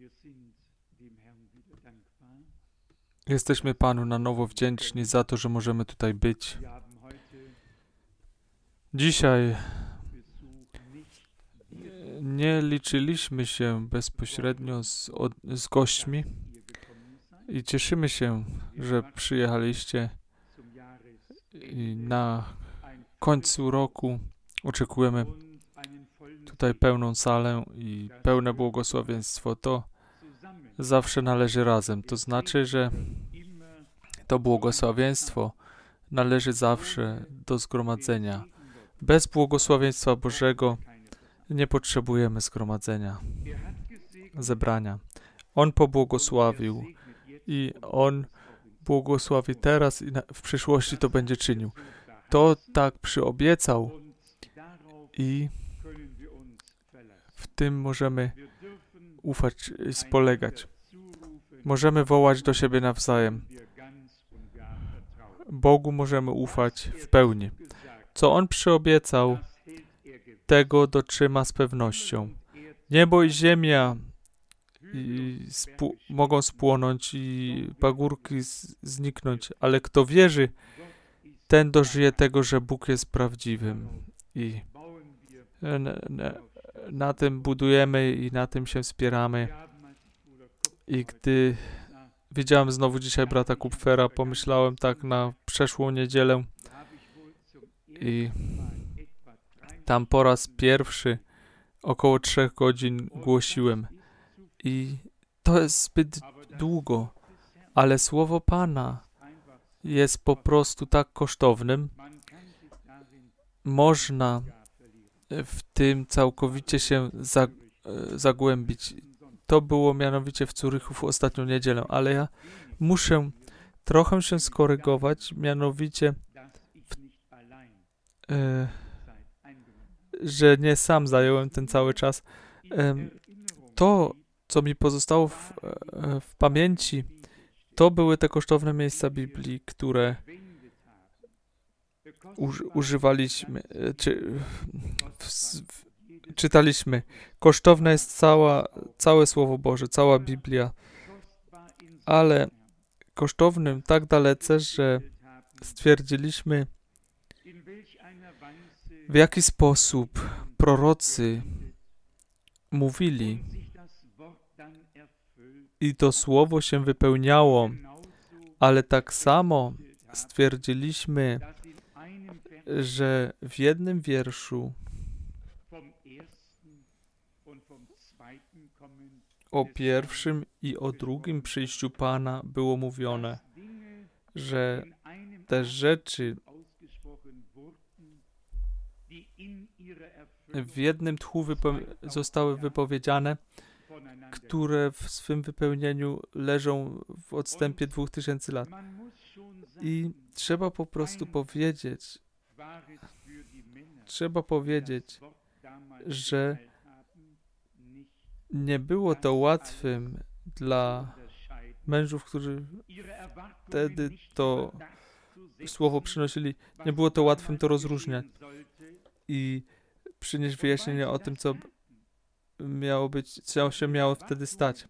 Jesteśmy Panu na nowo wdzięczni za to, że możemy tutaj być. Dzisiaj nie liczyliśmy się bezpośrednio z gośćmi i cieszymy się, że przyjechaliście i na końcu roku oczekujemy tutaj pełną salę i pełne błogosławieństwo. To zawsze należy razem. To znaczy, że to błogosławieństwo należy zawsze do zgromadzenia. Bez błogosławieństwa Bożego nie potrzebujemy zgromadzenia, zebrania. On pobłogosławił i On błogosławi teraz i w przyszłości to będzie czynił. To tak przyobiecał i w tym możemy ufać i spolegać. Możemy wołać do siebie nawzajem. Bogu możemy ufać w pełni. Co On przyobiecał, tego dotrzyma z pewnością. Niebo i ziemia mogą spłonąć i pagórki zniknąć, ale kto wierzy, ten dożyje tego, że Bóg jest prawdziwym. I na tym budujemy i na tym się wspieramy. I gdy widziałem znowu dzisiaj brata Kupfera, pomyślałem tak na przeszłą niedzielę i tam po raz pierwszy około 3 godzin głosiłem. I to jest zbyt długo, ale słowo Pana jest po prostu tak kosztownym. Można w tym całkowicie się zagłębić. To było mianowicie w Zurychu w ostatnią niedzielę, ale ja muszę trochę się skorygować, mianowicie że nie sam zająłem ten cały czas. To, co mi pozostało w pamięci, to były te kosztowne miejsca Biblii, które używaliśmy, czytaliśmy. Kosztowne jest całe Słowo Boże, cała Biblia, ale kosztownym tak dalece, że stwierdziliśmy, w jaki sposób prorocy mówili i to słowo się wypełniało, ale tak samo stwierdziliśmy, że w jednym wierszu o pierwszym i o drugim przyjściu Pana było mówione, że te rzeczy w jednym tchu zostały wypowiedziane, które w swym wypełnieniu leżą w odstępie 2000 lat. I trzeba po prostu powiedzieć, że nie było to łatwym dla mężów, którzy wtedy to słowo przynosili. Nie było to łatwym to rozróżniać i przynieść wyjaśnienie o tym, co miało być, co się miało wtedy stać.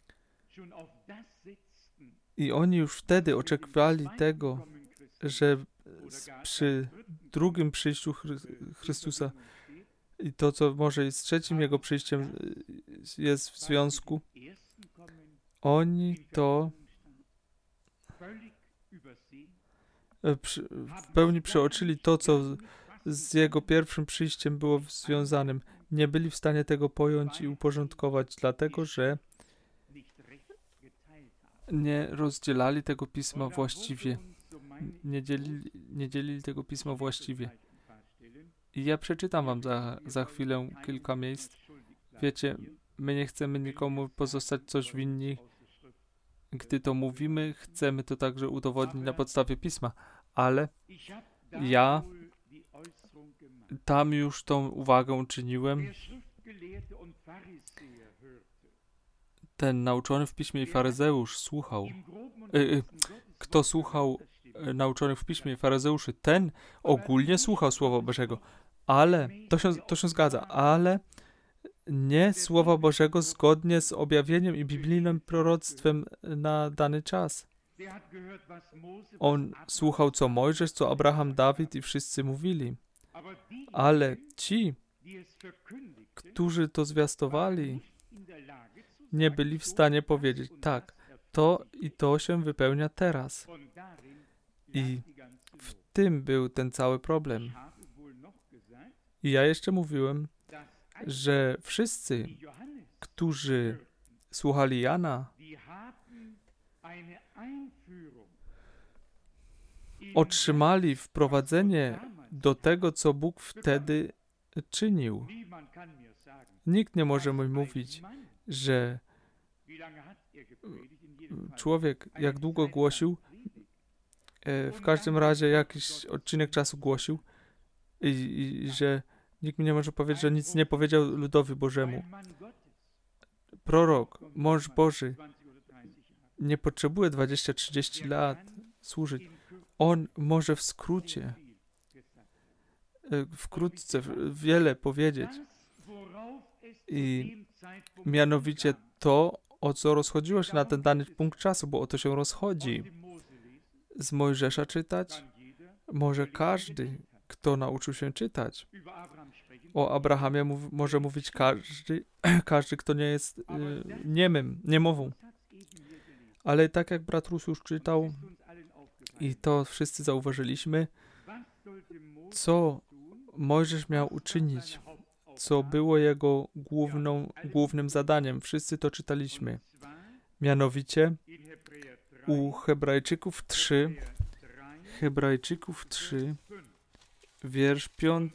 I oni już wtedy oczekiwali tego, że przy drugim przyjściu Chrystusa i to, co może i z trzecim Jego przyjściem jest w związku, oni to w pełni przeoczyli to, co z Jego pierwszym przyjściem było związanym. Nie byli w stanie tego pojąć i uporządkować, dlatego że nie rozdzielali tego Pisma właściwie. Nie dzielili tego Pisma właściwie. I ja przeczytam wam za chwilę kilka miejsc. Wiecie, my nie chcemy nikomu pozostać coś winni. Gdy to mówimy, chcemy to także udowodnić na podstawie Pisma. Ale ja tam już tą uwagę uczyniłem. Ten nauczony w Piśmie i faryzeusz słuchał. Kto słuchał nauczonych w Piśmie i faryzeuszy, ten ogólnie słuchał Słowa Bożego. Ale, to się zgadza, ale nie Słowa Bożego zgodnie z objawieniem i biblijnym proroctwem na dany czas. On słuchał, co Mojżesz, co Abraham, Dawid i wszyscy mówili. Ale ci, którzy to zwiastowali, nie byli w stanie powiedzieć, tak, to i to się wypełnia teraz. I w tym był ten cały problem. I ja jeszcze mówiłem, że wszyscy, którzy słuchali Jana, otrzymali wprowadzenie do tego, co Bóg wtedy czynił. Nikt nie może mi mówić, że człowiek jak długo głosił, w każdym razie jakiś odcinek czasu głosił i że nikt mi nie może powiedzieć, że nic nie powiedział ludowi Bożemu. Prorok, mąż Boży nie potrzebuje 20-30 lat służyć. On może w skrócie, wkrótce wiele powiedzieć. I mianowicie to, o co rozchodziło się na ten dany punkt czasu, bo o to się rozchodzi. Z Mojżesza czytać może każdy, kto nauczył się czytać. O Abrahamie może mówić każdy, kto nie jest niemową. Ale tak jak brat Rus już czytał, i to wszyscy zauważyliśmy, co Mojżesz miał uczynić, co było jego głównym zadaniem. Wszyscy to czytaliśmy. Mianowicie u Hebrajczyków 3, wiersz 5.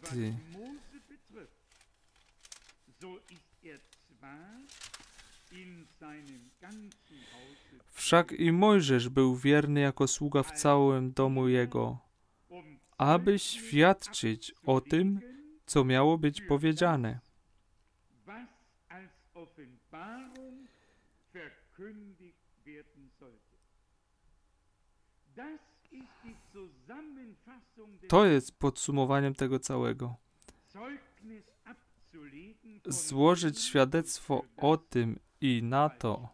Wszak i Mojżesz był wierny jako sługa w całym domu jego, aby świadczyć o tym, co miało być powiedziane. To jest podsumowaniem tego całego. Złożyć świadectwo o tym i na to,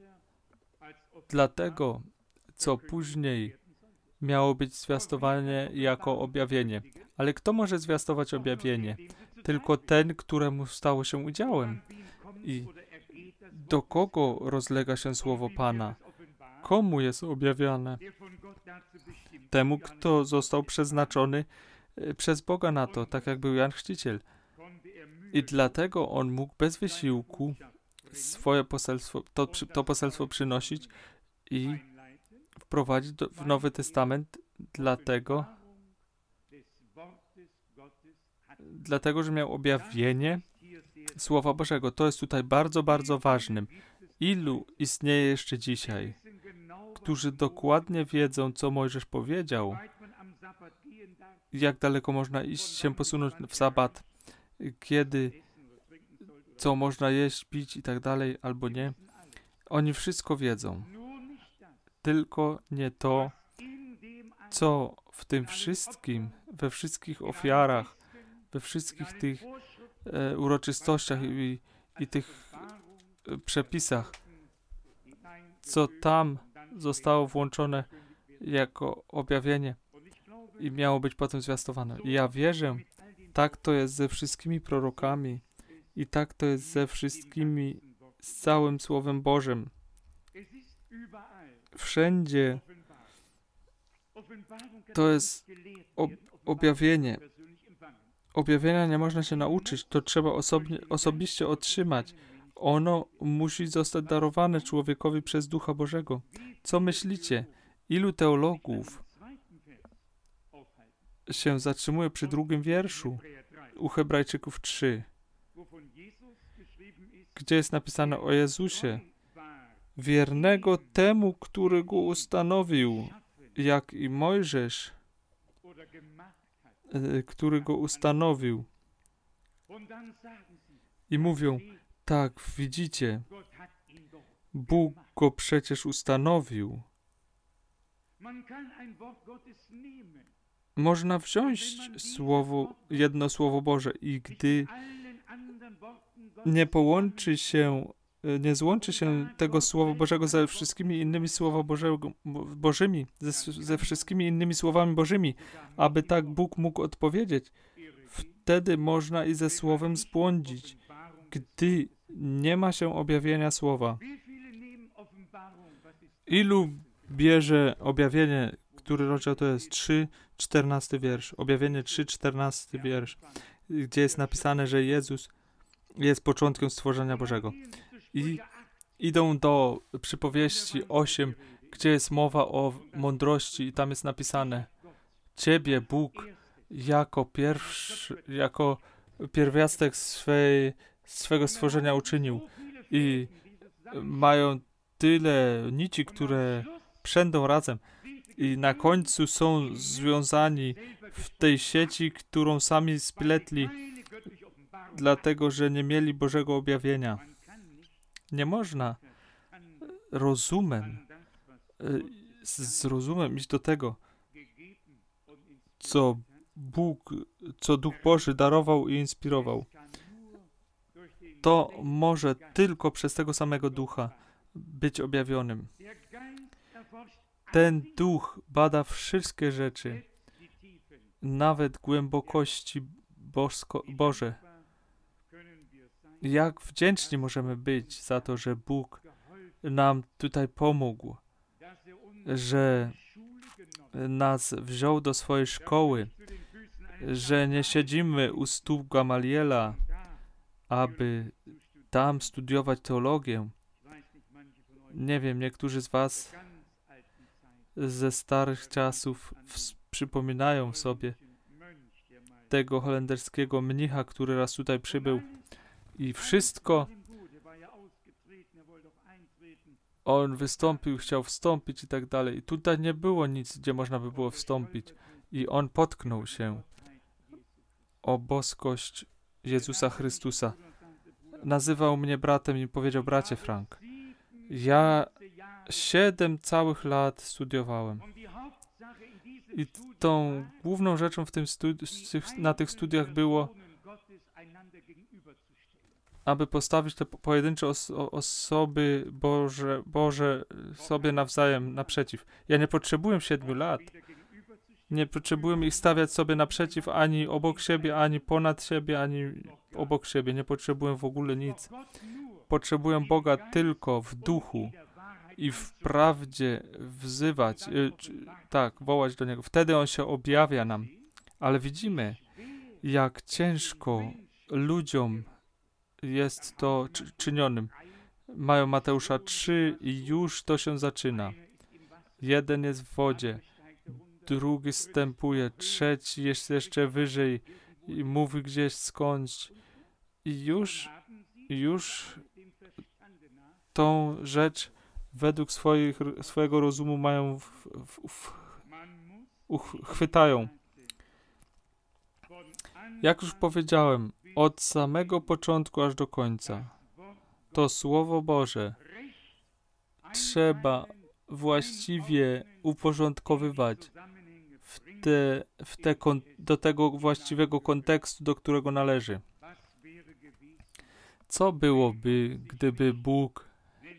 dlatego, co później miało być zwiastowane jako objawienie. Ale kto może zwiastować objawienie? Tylko ten, któremu stało się udziałem. I do kogo rozlega się słowo Pana? Komu jest objawiane? Temu, kto został przeznaczony przez Boga na to, tak jak był Jan Chrzciciel. I dlatego on mógł bez wysiłku swoje poselstwo, to poselstwo przynosić i wprowadzić w Nowy Testament, dlatego, że miał objawienie Słowa Bożego. To jest tutaj bardzo, bardzo ważnym. Ilu istnieje jeszcze dzisiaj, którzy dokładnie wiedzą, co Mojżesz powiedział, jak daleko można iść, się posunąć w sabat, kiedy, co można jeść, pić i tak dalej, albo nie. Oni wszystko wiedzą. Tylko nie to, co w tym wszystkim, we wszystkich ofiarach, we wszystkich tych uroczystościach i tych przepisach, co tam zostało włączone jako objawienie i miało być potem zwiastowane. I ja wierzę, tak to jest ze wszystkimi prorokami i tak to jest ze wszystkimi, z całym Słowem Bożym. Wszędzie to jest objawienie. Objawienia nie można się nauczyć, to trzeba osobiście otrzymać. Ono musi zostać darowane człowiekowi przez Ducha Bożego. Co myślicie? Ilu teologów się zatrzymuje przy 2 wierszu u Hebrajczyków 3, gdzie jest napisane o Jezusie, wiernego temu, który go ustanowił, jak i Mojżesz, który go ustanowił. I mówią, tak, widzicie, Bóg go przecież ustanowił. Można wziąć jedno Słowo Boże i gdy nie złączy się tego Słowa Bożego ze wszystkimi innymi Bożymi, ze wszystkimi innymi słowami Bożymi, aby tak Bóg mógł odpowiedzieć. Wtedy można i ze Słowem zbłądzić, gdy nie ma się objawienia Słowa. Ilu bierze objawienie, który rozdział to jest? 3, 14 wiersz. Objawienie 3, 14 wiersz, gdzie jest napisane, że Jezus jest początkiem stworzenia Bożego. I idą do przypowieści 8, gdzie jest mowa o mądrości i tam jest napisane: Ciebie Bóg jako pierwiastek swego stworzenia uczynił. I mają tyle nici, które przędą razem i na końcu są związani w tej sieci, którą sami spletli, dlatego że nie mieli Bożego objawienia. Nie można z rozumem iść do tego, co Duch Boży darował i inspirował. To może tylko przez tego samego Ducha być objawionym. Ten Duch bada wszystkie rzeczy, nawet głębokości Boże. Jak wdzięczni możemy być za to, że Bóg nam tutaj pomógł, że nas wziął do swojej szkoły, że nie siedzimy u stóp Gamaliela, aby tam studiować teologię. Nie wiem, niektórzy z was ze starych czasów przypominają sobie tego holenderskiego mnicha, który raz tutaj przybył i wszystko on wystąpił, chciał wstąpić i tak dalej. I tutaj nie było nic, gdzie można by było wstąpić. I on potknął się o boskość Jezusa Chrystusa. Nazywał mnie bratem i powiedział: bracie Frank, ja 7 całych lat studiowałem. I tą główną rzeczą na tych studiach było, aby postawić te pojedyncze osoby Boże sobie nawzajem naprzeciw. Ja nie potrzebuję 7 lat. Nie potrzebuję ich stawiać sobie naprzeciw ani obok siebie, ani ponad siebie, ani obok siebie. Nie potrzebuję w ogóle nic. Potrzebuję Boga tylko w duchu i w prawdzie wzywać, wołać do Niego. Wtedy On się objawia nam. Ale widzimy, jak ciężko ludziom jest to czynionym. Mają Mateusza 3 i już to się zaczyna. Jeden jest w wodzie, drugi zstępuje, trzeci jest jeszcze wyżej i mówi gdzieś skądś. I już tą rzecz według swojego rozumu mają chwytają. Jak już powiedziałem, od samego początku aż do końca to Słowo Boże trzeba właściwie uporządkowywać do tego właściwego kontekstu, do którego należy. Co byłoby, gdyby Bóg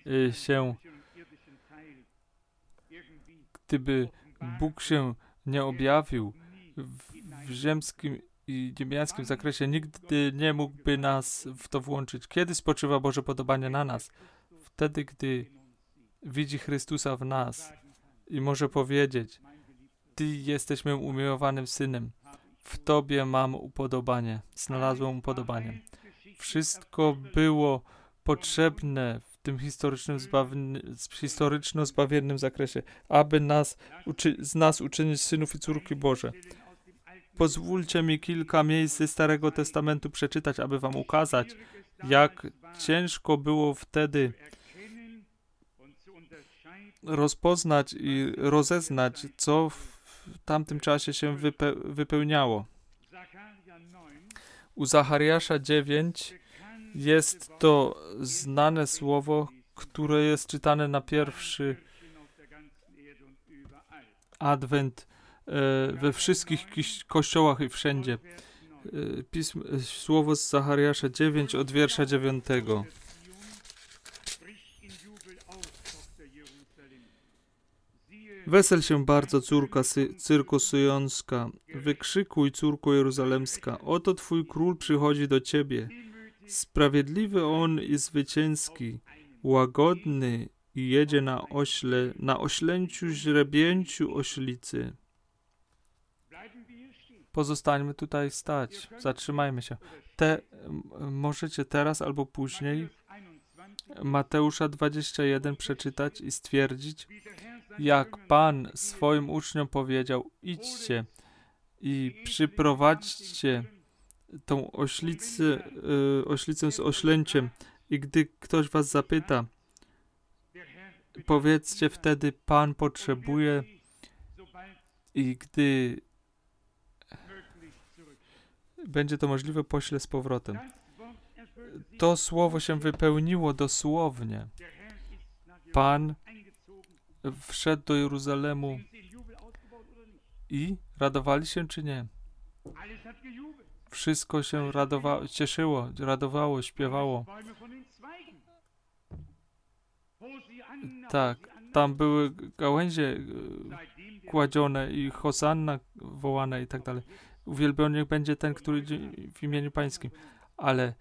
się nie objawił w ziemskim i niebiańskim zakresie, nigdy nie mógłby nas w to włączyć. Kiedy spoczywa Boże podobanie na nas? Wtedy, gdy widzi Chrystusa w nas i może powiedzieć: Ty jesteś moim umiłowanym Synem, w Tobie mam upodobanie, znalazłem upodobanie. Wszystko było potrzebne w tym historyczno-zbawiennym zakresie, aby z nas uczynić synów i córki Boże. Pozwólcie mi kilka miejsc ze Starego Testamentu przeczytać, aby wam ukazać, jak ciężko było wtedy rozpoznać i rozeznać, co w tamtym czasie się wypełniało. U Zachariasza 9 jest to znane słowo, które jest czytane na pierwszy Adwent we wszystkich kościołach i wszędzie. Słowo z Zachariasza 9 od wiersza 9. Wesel się bardzo, córka Cyrko Syjonska, wykrzykuj, córko Jeruzalemska, oto twój król przychodzi do ciebie. Sprawiedliwy on i zwycięski, łagodny i jedzie na ośle, na oślęciu źrebięciu oślicy. Pozostańmy tutaj stać, zatrzymajmy się. Możecie teraz albo później Mateusza 21 przeczytać i stwierdzić, jak Pan swoim uczniom powiedział, idźcie i przyprowadźcie tą oślicę z oślęciem i gdy ktoś was zapyta, powiedzcie wtedy, Pan potrzebuje i gdy będzie to możliwe, pośle z powrotem. To słowo się wypełniło dosłownie. Pan wszedł do Jeruzalemu i radowali się czy nie? Wszystko się cieszyło, radowało, śpiewało. Tak, tam były gałęzie kładzione i hosanna wołana i tak dalej. Uwielbiony będzie ten, który w imieniu Pańskim. Ale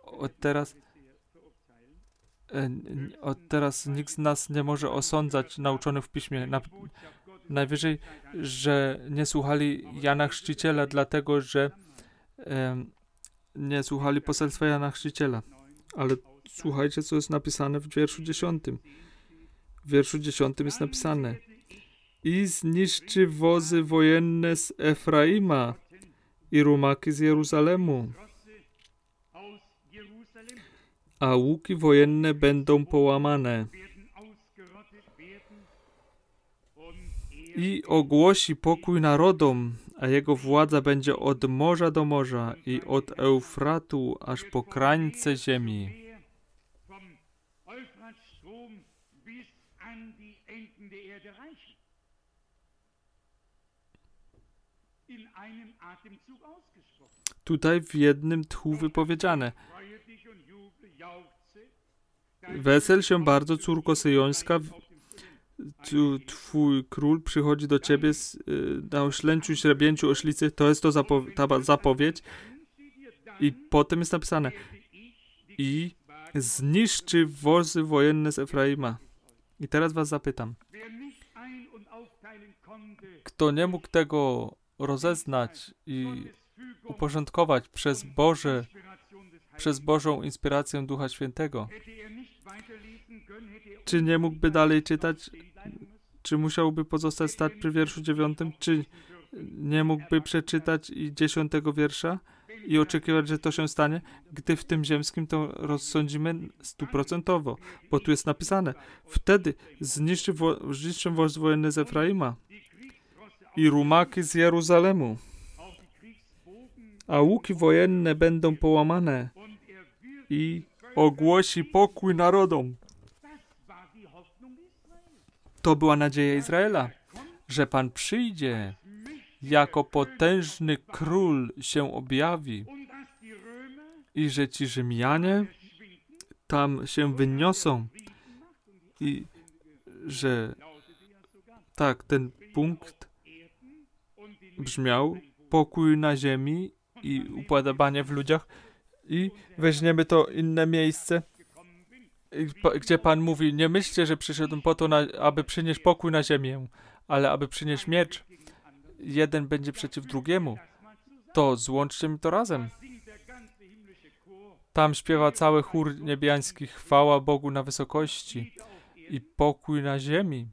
od teraz nikt z nas nie może osądzać nauczonych w Piśmie. Najwyżej, że nie słuchali Jana Chrzciciela, dlatego, że nie słuchali poselstwa Jana Chrzciciela. Ale słuchajcie, co jest napisane w wierszu 10. W wierszu 10 jest napisane: i zniszczy wozy wojenne z Efraima i rumaki z Jeruzalemu, a łuki wojenne będą połamane. I ogłosi pokój narodom, a jego władza będzie od morza do morza i od Eufratu aż po krańce ziemi. Tutaj w jednym tchu wypowiedziane. Wesel się bardzo, córko syjońska, twój król przychodzi do ciebie na oślęciu, źrebięciu oślicy. To jest ta zapowiedź. I potem jest napisane: i zniszczy wozy wojenne z Efraima. I teraz was zapytam. Kto nie mógł tego rozeznać i uporządkować przez Bożą inspirację Ducha Świętego, czy nie mógłby dalej czytać? Czy musiałby pozostać stać przy wierszu 9? Czy nie mógłby przeczytać i 10 wiersza i oczekiwać, że to się stanie, gdy w tym ziemskim to rozsądzimy 100%, bo tu jest napisane: wtedy zniszczę woz wojenny z Efraima i rumaki z Jeruzalemu, a łuki wojenne będą połamane i ogłosi pokój narodom. To była nadzieja Izraela, że Pan przyjdzie, jako potężny król się objawi i że ci Rzymianie tam się wyniosą i że tak, ten punkt brzmiał: pokój na ziemi i upodobanie w ludziach. I weźmiemy to inne miejsce, gdzie Pan mówi: nie myślcie, że przyszedłem po to, aby przynieść pokój na ziemię, ale aby przynieść miecz. Jeden będzie przeciw drugiemu. To złączcie mi to razem. Tam śpiewa cały chór niebiański: chwała Bogu na wysokości i pokój na ziemi.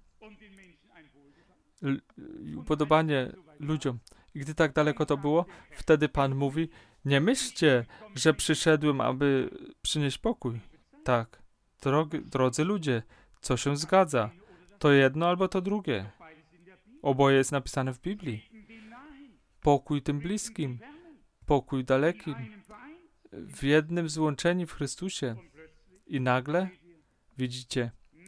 Upodobanie ludziom. I gdy tak daleko to było, wtedy Pan mówi: nie myślcie, że przyszedłem, aby przynieść pokój. Tak, drodzy ludzie, co się zgadza? To jedno albo to drugie. Oboje jest napisane w Biblii. Pokój tym bliskim, pokój dalekim, w jednym złączeni w Chrystusie. I nagle, widzicie,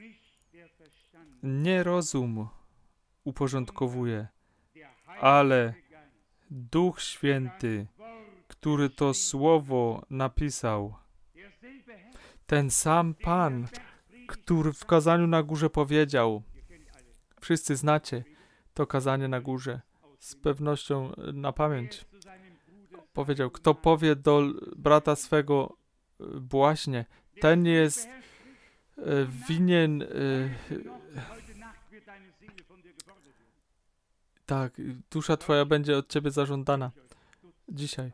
nie rozum uporządkowuje, ale Duch Święty, który to słowo napisał. Ten sam Pan, który w kazaniu na górze powiedział. Wszyscy znacie to kazanie na górze. Z pewnością na pamięć. Powiedział, kto powie do brata swego błaśnie, ten jest winien... Tak, dusza twoja będzie od ciebie zażądana. Dzisiaj.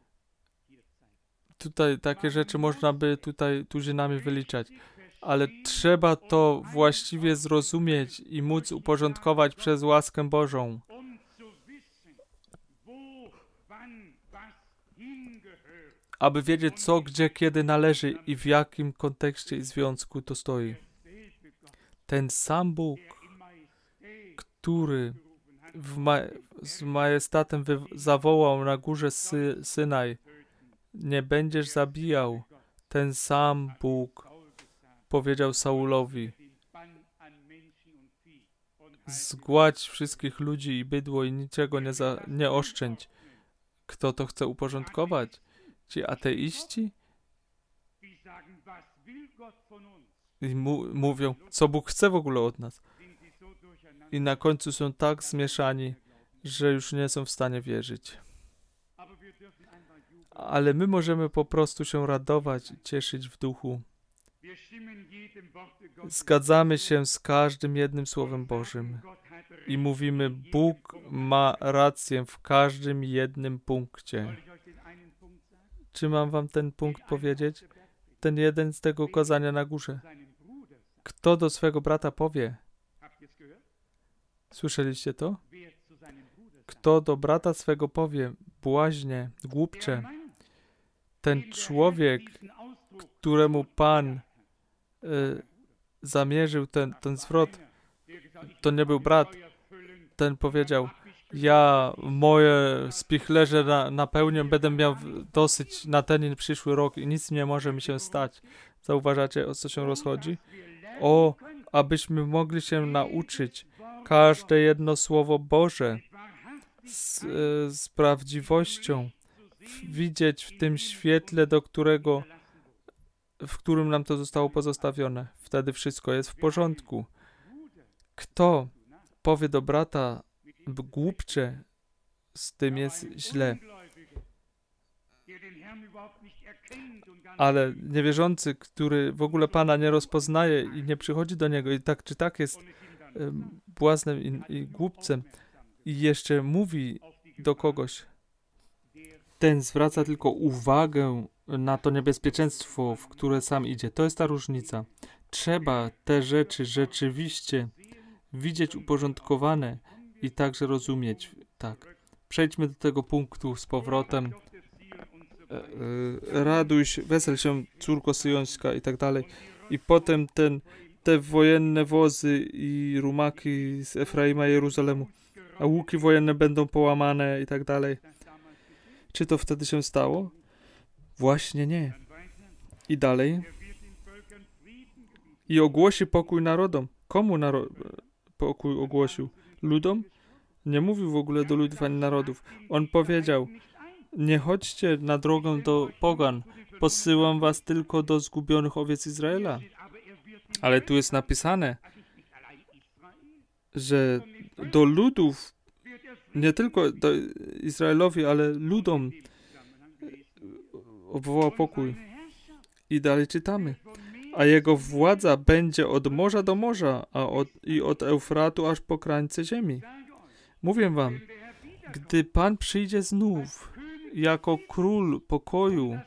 Tutaj takie rzeczy można by tutaj tuzинami wyliczać. Ale trzeba to właściwie zrozumieć i móc uporządkować przez łaskę Bożą. Aby wiedzieć, co, gdzie, kiedy należy i w jakim kontekście i związku to stoi. Ten sam Bóg, który z majestatem zawołał na górze Synaj, nie będziesz zabijał. Ten sam Bóg powiedział Saulowi, zgładź wszystkich ludzi i bydło i niczego nie oszczędź. Kto to chce uporządkować? Ci ateiści? I mówią, co Bóg chce w ogóle od nas. I na końcu są tak zmieszani, że już nie są w stanie wierzyć. Ale my możemy po prostu się radować i cieszyć w duchu. Zgadzamy się z każdym jednym Słowem Bożym i mówimy, Bóg ma rację w każdym jednym punkcie. Czy mam wam ten punkt powiedzieć? Ten jeden z tego kazania na górze. Kto do swego brata powie? Słyszeliście to? Kto do brata swego powie, błaźnie, głupcze, ten człowiek, któremu Pan zamierzył ten zwrot, to nie był brat. Ten powiedział, ja moje spichlerze napełnię, będę miał dosyć na ten przyszły rok i nic nie może mi się stać. Zauważacie, o co się rozchodzi? Abyśmy mogli się nauczyć każde jedno Słowo Boże z prawdziwością, widzieć w tym świetle, w którym nam to zostało pozostawione. Wtedy wszystko jest w porządku. Kto powie do brata głupcze, z tym jest źle. Ale niewierzący, który w ogóle Pana nie rozpoznaje i nie przychodzi do Niego i tak czy tak jest błaznem i głupcem i jeszcze mówi do kogoś, ten zwraca tylko uwagę na to niebezpieczeństwo, w które sam idzie. To jest ta różnica. Trzeba te rzeczy rzeczywiście widzieć uporządkowane i także rozumieć. Tak. Przejdźmy do tego punktu z powrotem. Raduj się, wesel się, córko syjońska i tak dalej. I potem te wojenne wozy i rumaki z Efraima i Jeruzalemu, a łuki wojenne będą połamane i tak dalej. Czy to wtedy się stało? Właśnie nie. I dalej. I ogłosi pokój narodom. Komu pokój ogłosił? Ludom? Nie mówił w ogóle do ludów ani narodów. On powiedział, nie chodźcie na drogę do pogan. Posyłam was tylko do zgubionych owiec Izraela. Ale tu jest napisane, że do ludów, nie tylko do Izraelowi, ale ludom obwoła pokój. I dalej czytamy. A jego władza będzie od morza do morza, i od Eufratu aż po krańce ziemi. Mówię wam, gdy Pan przyjdzie znów jako król pokoju,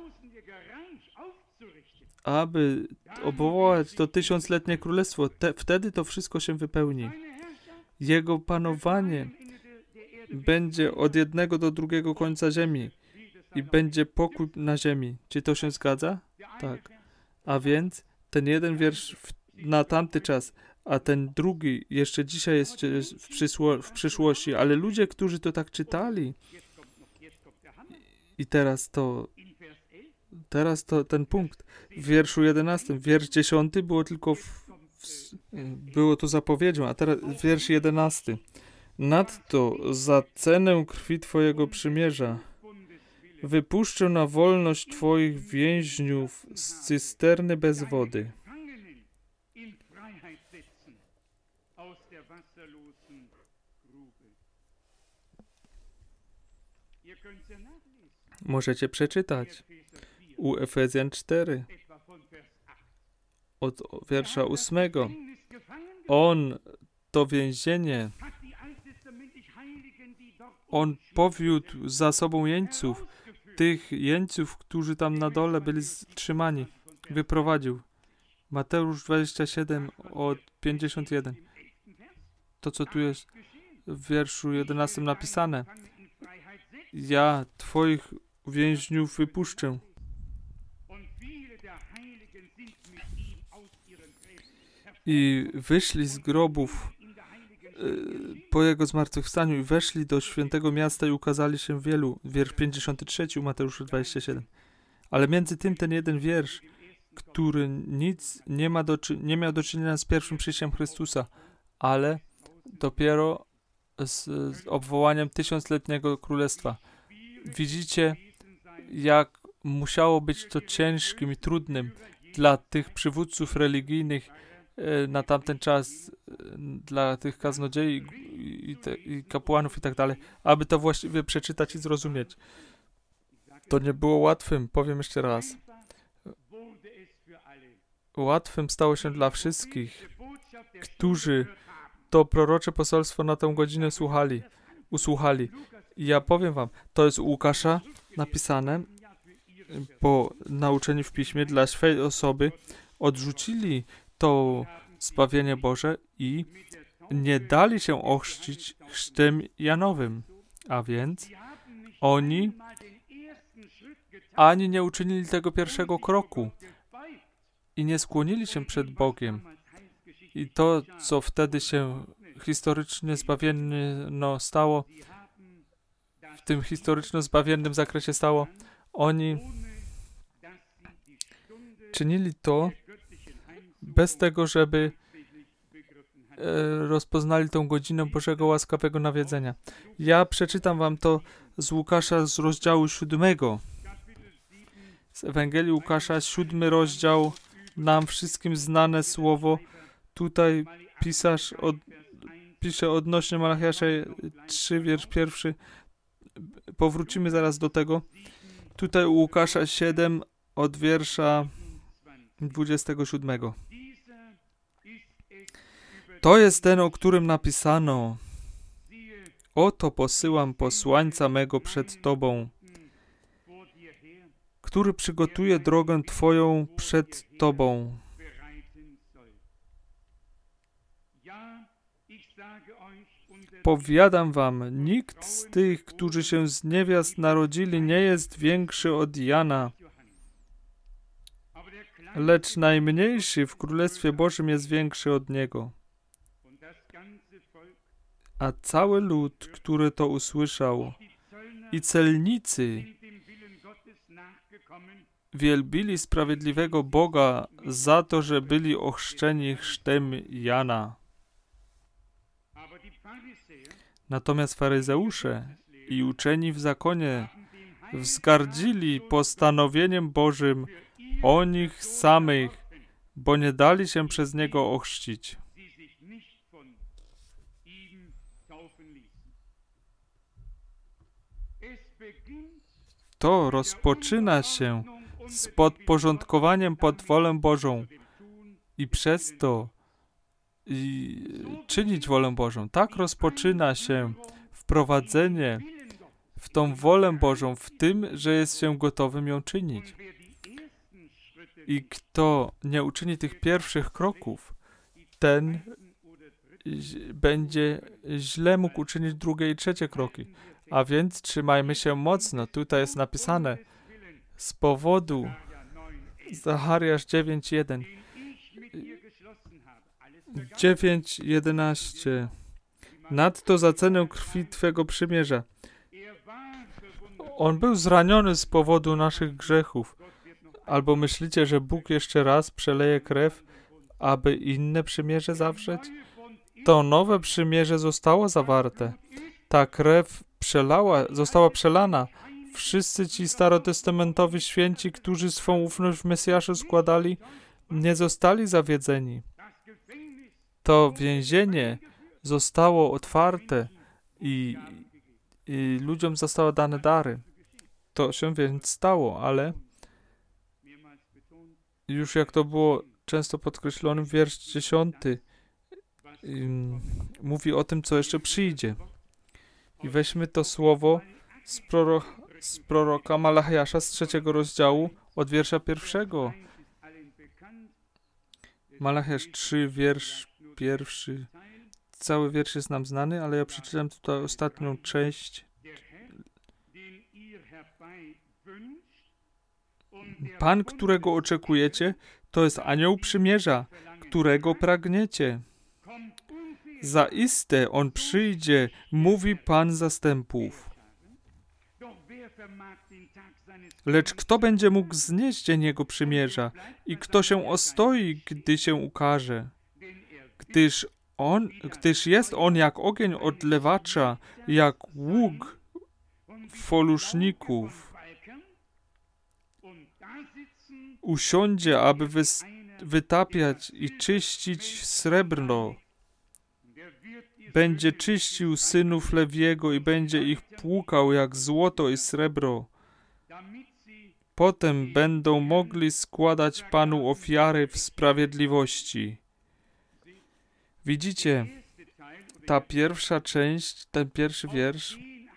aby obwołać to 1000-letnie królestwo, wtedy to wszystko się wypełni. Jego panowanie będzie od jednego do drugiego końca ziemi i będzie pokój na ziemi. Czy to się zgadza? Tak. A więc ten jeden wiersz na tamty czas, a ten drugi jeszcze dzisiaj jest w przyszłości, ale ludzie, którzy to tak czytali i teraz to ten punkt w wierszu 11, wiersz 10 było tylko było to zapowiedzią, a teraz wiersz 11. Nadto za cenę krwi Twojego przymierza wypuszczę na wolność Twoich więźniów z cysterny bez wody. Możecie przeczytać u Efezjan 4 od wiersza 8. On to więzienie, on powiódł za sobą jeńców, tych jeńców, którzy tam na dole byli trzymani, wyprowadził. Mateusz 27 od 51. To, co tu jest w wierszu 11 napisane. Ja Twoich więźniów wypuszczę. I wyszli z grobów po Jego zmartwychwstaniu i weszli do świętego miasta i ukazali się wielu. Wiersz 53 Mateusza 27. Ale między tym ten jeden wiersz, który nic nie miał do czynienia z pierwszym przyjściem Chrystusa, ale dopiero z obwołaniem tysiącletniego królestwa. Widzicie, jak musiało być to ciężkim i trudnym dla tych przywódców religijnych na tamten czas, dla tych kaznodziei i kapłanów i tak dalej, aby to właściwie przeczytać i zrozumieć. To nie było łatwym, powiem jeszcze raz. Łatwym stało się dla wszystkich, którzy to prorocze poselstwo na tę godzinę usłuchali. I ja powiem wam, to jest u Łukasza napisane, bo nauczeni w piśmie dla swej osoby odrzucili to zbawienie Boże i nie dali się ochrzcić chrztem Janowym. A więc oni ani nie uczynili tego pierwszego kroku i nie skłonili się przed Bogiem. I to, co wtedy się historycznie zbawienno stało, w tym historyczno-zbawiennym zakresie stało, oni czynili to bez tego, żeby rozpoznali tą godzinę Bożego łaskawego nawiedzenia. Ja przeczytam wam to z Łukasza z rozdziału 7. Z Ewangelii Łukasza, 7 rozdział, nam wszystkim znane słowo. Tutaj pisarz pisze odnośnie Malachiasza 3, wiersz 1. Powrócimy zaraz do tego. Tutaj u Łukasza 7 od wiersza 27. To jest ten, o którym napisano: Oto posyłam posłańca mego przed Tobą, który przygotuje drogę Twoją przed Tobą. Powiadam wam, nikt z tych, którzy się z niewiast narodzili, nie jest większy od Jana, lecz najmniejszy w Królestwie Bożym jest większy od niego. A cały lud, który to usłyszał, i celnicy wielbili sprawiedliwego Boga za to, że byli ochrzczeni chrztem Jana. Natomiast faryzeusze i uczeni w zakonie wzgardzili postanowieniem Bożym o nich samych, bo nie dali się przez Niego ochrzcić. To rozpoczyna się z podporządkowaniem pod wolę Bożą i przez to czynić wolę Bożą. Tak rozpoczyna się wprowadzenie w tą wolę Bożą, w tym, że jest się gotowym ją czynić. I kto nie uczyni tych pierwszych kroków, ten będzie źle mógł uczynić drugie i trzecie kroki. A więc trzymajmy się mocno. Tutaj jest napisane z powodu Zachariasz 9:1. 9:11. Nadto za cenę krwi Twego przymierza. On był zraniony z powodu naszych grzechów. Albo myślicie, że Bóg jeszcze raz przeleje krew, aby inne przymierze zawrzeć? To nowe przymierze zostało zawarte. Ta krew została przelana Wszyscy ci starotestamentowi święci, którzy swą ufność w Mesjaszu składali, nie zostali zawiedzeni. To więzienie zostało otwarte i ludziom zostały dane dary. To się więc stało, ale już jak to było często podkreślone, wiersz 10 mówi o tym, co jeszcze przyjdzie. I weźmy to słowo z proroka Malachiasza z 3 rozdziału od wiersza 1. Malachiasz 3, wiersz 1. Cały wiersz jest nam znany, ale ja przeczytam tutaj ostatnią część. Pan, którego oczekujecie, to jest anioł przymierza, którego pragniecie. Zaiste on przyjdzie, mówi Pan zastępów. Lecz kto będzie mógł znieść dzień jego przymierza i kto się ostoi, gdy się ukaże? Gdyż jest on jak ogień odlewacza, jak łuk foluszników. Usiądzie, aby wytapiać i czyścić srebrno. Będzie czyścił synów Lewiego i będzie ich płukał jak złoto i srebro. Potem będą mogli składać Panu ofiary w sprawiedliwości. Widzicie, ta pierwsza część, ten pierwszy wiersz,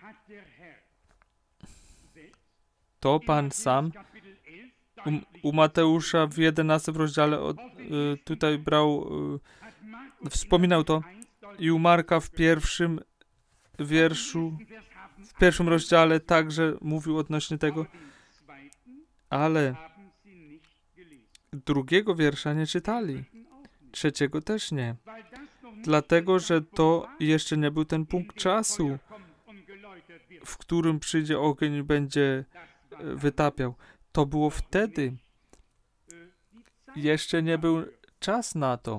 to Pan sam u Mateusza w 11 rozdziale tutaj wspominał to i u Marka w pierwszym wierszu, w pierwszym rozdziale także mówił odnośnie tego, ale drugiego wiersza nie czytali, trzeciego też nie, dlatego, że to jeszcze nie był ten punkt czasu, w którym przyjdzie ogień i będzie wytapiał. To było wtedy. Jeszcze nie był czas na to.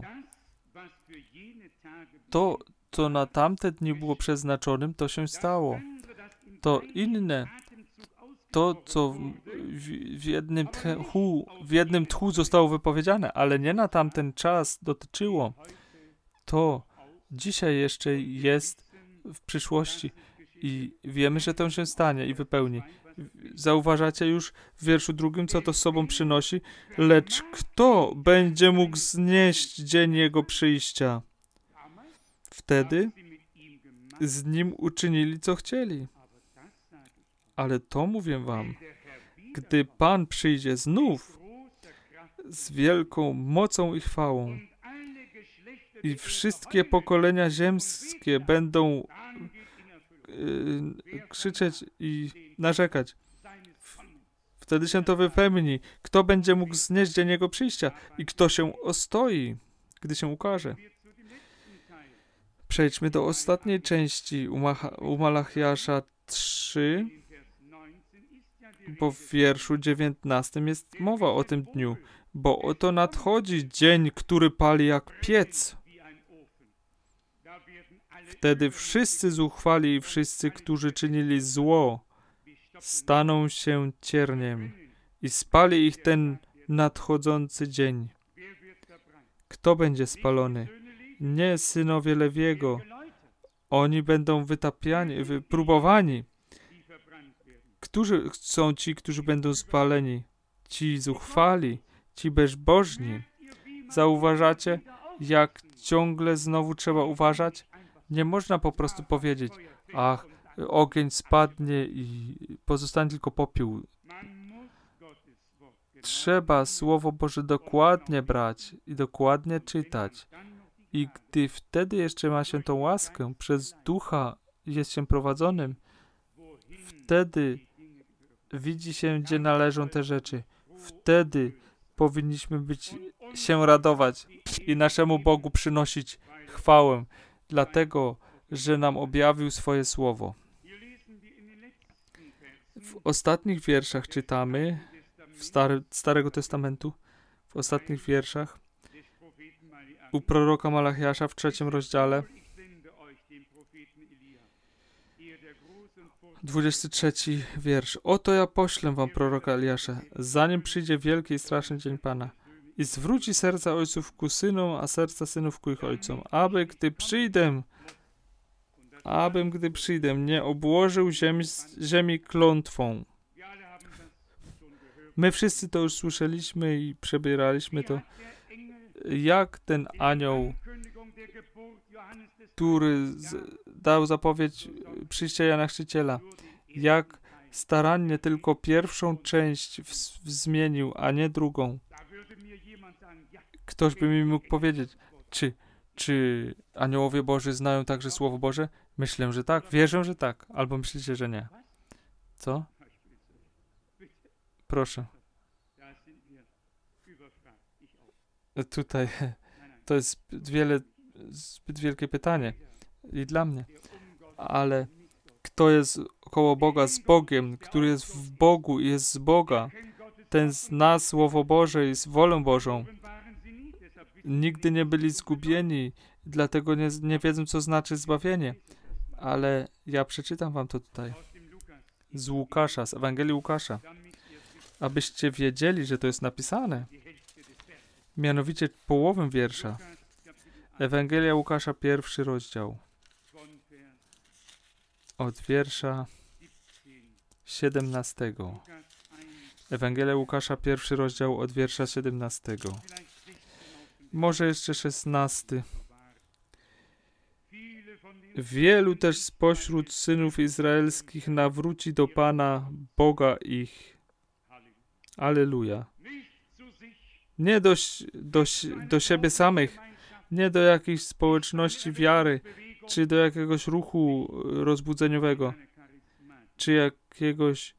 To, co na tamte dni było przeznaczonym, to się stało. To inne, to, co w jednym tchu zostało wypowiedziane, ale nie na tamten czas dotyczyło. To dzisiaj jeszcze jest w przyszłości i wiemy, że to się stanie i wypełni. Zauważacie już w wierszu 2, co to z sobą przynosi? Lecz kto będzie mógł znieść dzień jego przyjścia? Wtedy z nim uczynili, co chcieli. Ale to mówię wam, gdy Pan przyjdzie znów z wielką mocą i chwałą i wszystkie pokolenia ziemskie będą krzyczeć i narzekać. Wtedy się to wypełni. Kto będzie mógł znieść dzień jego przyjścia i kto się ostoi, gdy się ukaże. Przejdźmy do ostatniej części u Malachiasza 3, bo w wierszu 19 jest mowa o tym dniu. Bo oto nadchodzi dzień, który pali jak piec. Wtedy wszyscy zuchwali i wszyscy, którzy czynili zło, staną się cierniem i spali ich ten nadchodzący dzień. Kto będzie spalony? Nie synowie Lewiego. Oni będą wytapiani, wypróbowani. Którzy są ci, którzy będą spaleni? Ci zuchwali, ci bezbożni. Zauważacie, jak ciągle znowu trzeba uważać? Nie można po prostu powiedzieć, ach, ogień spadnie i pozostanie tylko popiół. Trzeba Słowo Boże dokładnie brać i dokładnie czytać. I gdy wtedy jeszcze ma się tą łaskę, przez Ducha jest się prowadzonym, wtedy widzi się, gdzie należą te rzeczy. Wtedy powinniśmy się radować i naszemu Bogu przynosić chwałę, dlatego, że nam objawił swoje Słowo. W ostatnich wierszach czytamy, Starego Testamentu, w ostatnich wierszach, u proroka Malachiasza w 3 rozdziale, 23 wiersz. Oto ja poślę wam proroka Eliasza, zanim przyjdzie wielki i straszny dzień Pana. I zwróci serca ojców ku synom, a serca synów ku ich ojcom. Abym, gdy przyjdę, nie obłożył ziemi klątwą. My wszyscy to już słyszeliśmy i przebieraliśmy to. Jak ten anioł, który dał zapowiedź przyjścia Jana Chrzciciela, jak starannie tylko pierwszą część zmienił, a nie drugą. Ktoś by mi mógł powiedzieć, czy aniołowie Boży znają także Słowo Boże? Myślę, że tak. Wierzę, że tak. Albo myślicie, że nie. Co? Proszę. Tutaj to jest zbyt wielkie pytanie i dla mnie. Ale kto jest koło Boga z Bogiem, który jest w Bogu i jest z Boga, ten zna Słowo Boże i wolę Bożą. Nigdy nie byli zgubieni, dlatego nie wiedzą, co znaczy zbawienie. Ale ja przeczytam wam to tutaj. Z Łukasza, z Ewangelii Łukasza. Abyście wiedzieli, że to jest napisane. Mianowicie połowę wiersza. Ewangelia Łukasza, 1 rozdział. Od wiersza 17. Ewangelia Łukasza, 1 rozdział, od wiersza 17. Może jeszcze 16. Wielu też spośród synów izraelskich nawróci do Pana, Boga ich. Alleluja. Nie do siebie samych, nie do jakiejś społeczności wiary, czy do jakiegoś ruchu rozbudzeniowego, czy jakiegoś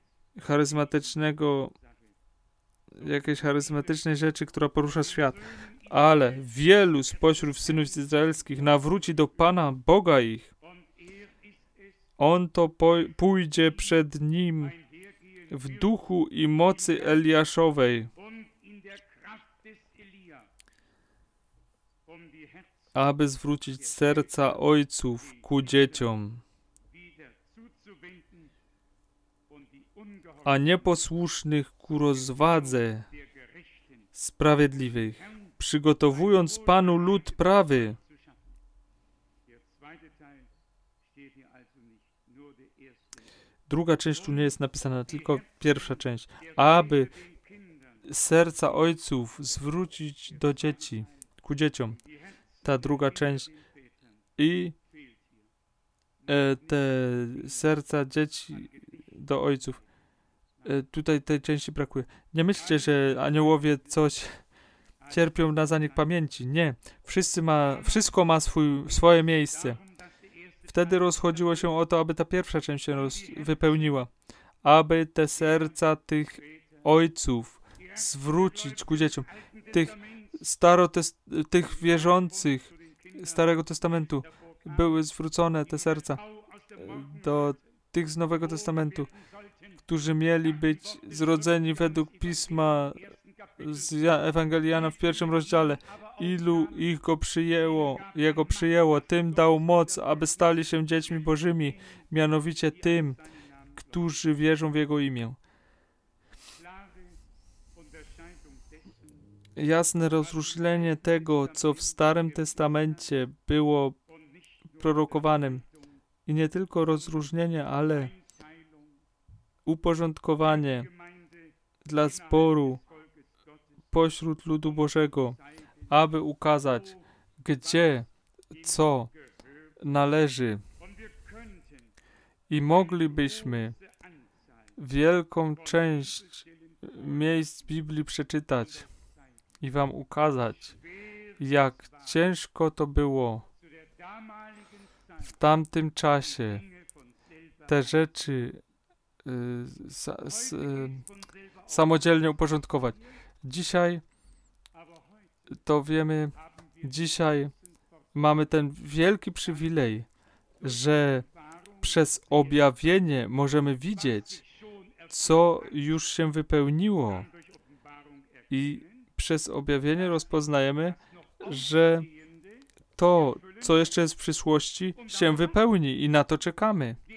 jakiejś charyzmatycznej rzeczy, która porusza świat. Ale wielu spośród synów izraelskich nawróci do Pana, Boga ich. On to pójdzie przed Nim w duchu i mocy Eliaszowej, aby zwrócić serca ojców ku dzieciom, a nieposłusznych ku rozwadze sprawiedliwych, przygotowując Panu lud prawy. Druga część tu nie jest napisana, tylko pierwsza część. Aby serca ojców zwrócić do dzieci, ku dzieciom. Ta druga część i te serca dzieci do ojców. Tutaj tej części brakuje. Nie myślcie, że aniołowie coś cierpią na zanik pamięci. Nie. Wszystko ma swoje miejsce. Wtedy rozchodziło się o to, aby ta pierwsza część się wypełniła. Aby te serca tych ojców zwrócić ku dzieciom. Tych wierzących Starego Testamentu były zwrócone te serca do tych z Nowego Testamentu, którzy mieli być zrodzeni według Pisma z Ewangelii Jana w 1 rozdziale. Ilu ich Jego przyjęło, tym dał moc, aby stali się dziećmi Bożymi, mianowicie tym, którzy wierzą w Jego imię. Jasne rozróżnienie tego, co w Starym Testamencie było prorokowanym. I nie tylko rozróżnienie, ale uporządkowanie dla zboru pośród ludu Bożego, aby ukazać, gdzie, co należy. I moglibyśmy wielką część miejsc Biblii przeczytać i wam ukazać, jak ciężko to było w tamtym czasie te rzeczy samodzielnie uporządkować. Dzisiaj to wiemy, dzisiaj mamy ten wielki przywilej, że przez objawienie możemy widzieć, co już się wypełniło. I przez objawienie rozpoznajemy, że to, co jeszcze jest w przyszłości, się wypełni i na to czekamy.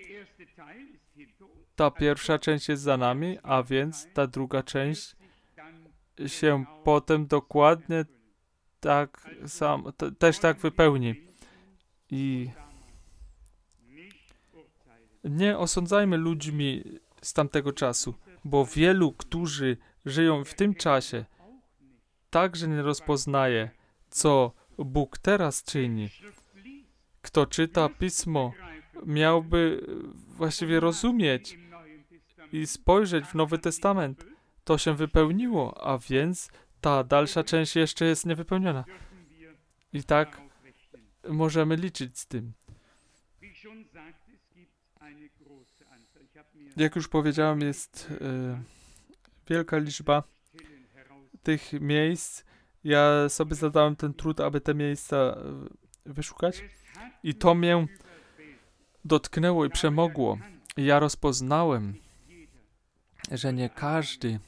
ta pierwsza część jest za nami, a więc ta druga część się potem dokładnie tak też tak wypełni. I nie osądzajmy ludźmi z tamtego czasu, bo wielu, którzy żyją w tym czasie, także nie rozpoznaje, co Bóg teraz czyni. Kto czyta Pismo, miałby właściwie rozumieć i spojrzeć w Nowy Testament. To się wypełniło, a więc ta dalsza część jeszcze jest niewypełniona. I tak możemy liczyć z tym. Jak już powiedziałem, jest wielka liczba tych miejsc. Ja sobie zadałem ten trud, aby te miejsca wyszukać. I to mnie dotknęło i przemogło. I ja rozpoznałem, że nie każdy,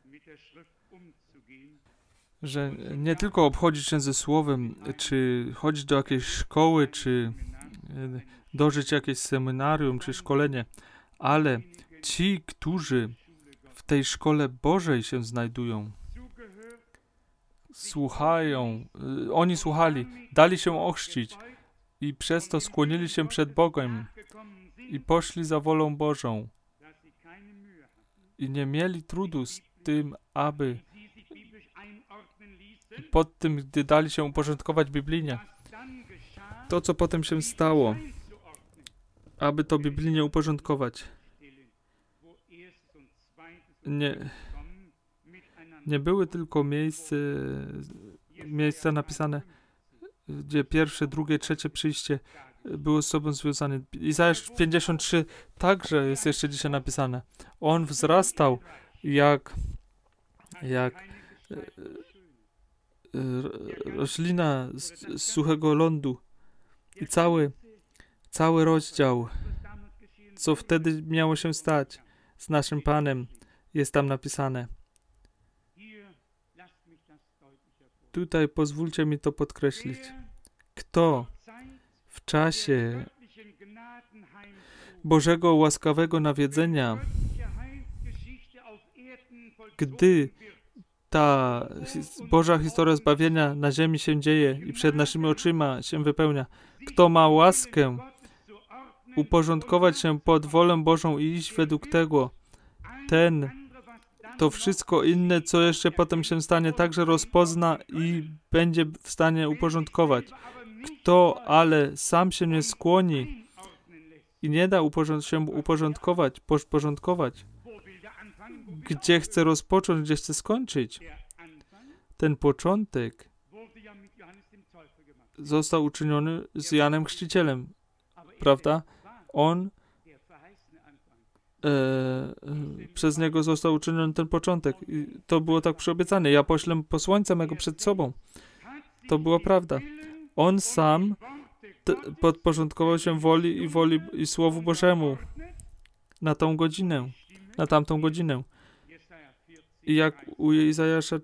że nie tylko obchodzić się ze słowem, czy chodzić do jakiejś szkoły, czy dożyć jakieś seminarium, czy szkolenie, ale ci, którzy w tej szkole Bożej się znajdują, słuchają, oni słuchali, dali się ochrzcić i przez to skłonili się przed Bogiem i poszli za wolą Bożą i nie mieli trudu z tym, aby pod tym, gdy dali się uporządkować biblijnie. To, co potem się stało, aby to biblijnie uporządkować. Nie były tylko miejsca napisane, gdzie pierwsze, drugie, trzecie przyjście było z sobą związane. Izajasz 53 także jest jeszcze dzisiaj napisane. On wzrastał jak roślina z suchego lądu. I cały rozdział, co wtedy miało się stać z naszym Panem, jest tam napisane. Tutaj pozwólcie mi to podkreślić. Kto w czasie Bożego łaskawego nawiedzenia, gdy ta Boża historia zbawienia na ziemi się dzieje i przed naszymi oczyma się wypełnia, kto ma łaskę uporządkować się pod wolę Bożą i iść według tego, ten to wszystko inne, co jeszcze potem się stanie, także rozpozna i będzie w stanie uporządkować. Kto ale sam się nie skłoni i nie da się porządkować, gdzie chce rozpocząć, gdzie chce skończyć, ten początek został uczyniony z Janem Chrzcicielem, prawda? On przez niego został uczyniony ten początek. I to było tak przyobiecane. Ja poślę posłańca mego przed sobą. To była prawda. On sam podporządkował się woli i Słowu Bożemu na tą godzinę, na tamtą godzinę. I jak u Izajasza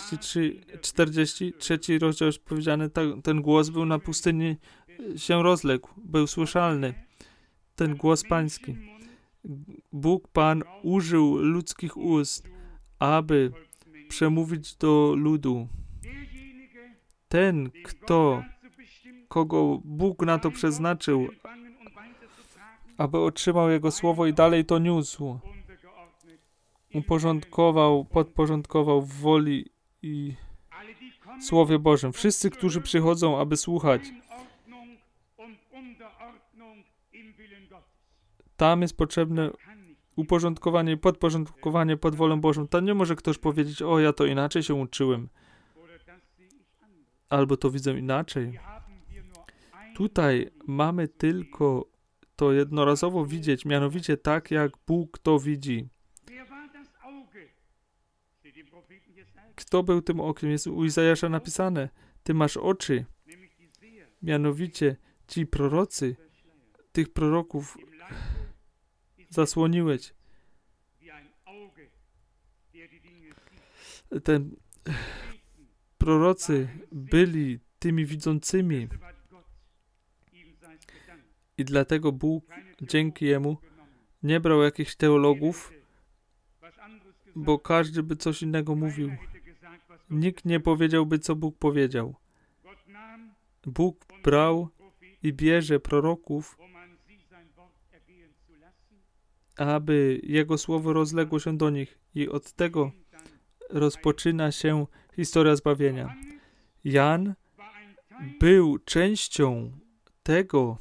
43 rozdział jest powiedziane, ten głos był na pustyni, się rozległ, był słyszalny. Ten głos pański. Bóg Pan użył ludzkich ust, aby przemówić do ludu. Ten, kogo Bóg na to przeznaczył, aby otrzymał Jego słowo i dalej to niósł. Podporządkował w woli i Słowie Bożym. Wszyscy, którzy przychodzą, aby słuchać, tam jest potrzebne uporządkowanie i podporządkowanie pod wolą Bożą. Tam nie może ktoś powiedzieć, o, ja to inaczej się uczyłem. Albo to widzę inaczej. Tutaj mamy tylko to jednorazowo widzieć, mianowicie tak, jak Bóg to widzi. Kto był tym okiem? Jest u Izajasza napisane. Ty masz oczy. Mianowicie ci prorocy, tych proroków zasłoniłeś. Ten prorocy byli tymi widzącymi. I dlatego Bóg dzięki Jemu Nie brał jakichś teologów, bo każdy by coś innego mówił. Nikt nie powiedziałby, co Bóg powiedział. Bóg brał i bierze proroków, aby Jego słowo rozległo się do nich. I od tego rozpoczyna się historia zbawienia. Jan był częścią tego,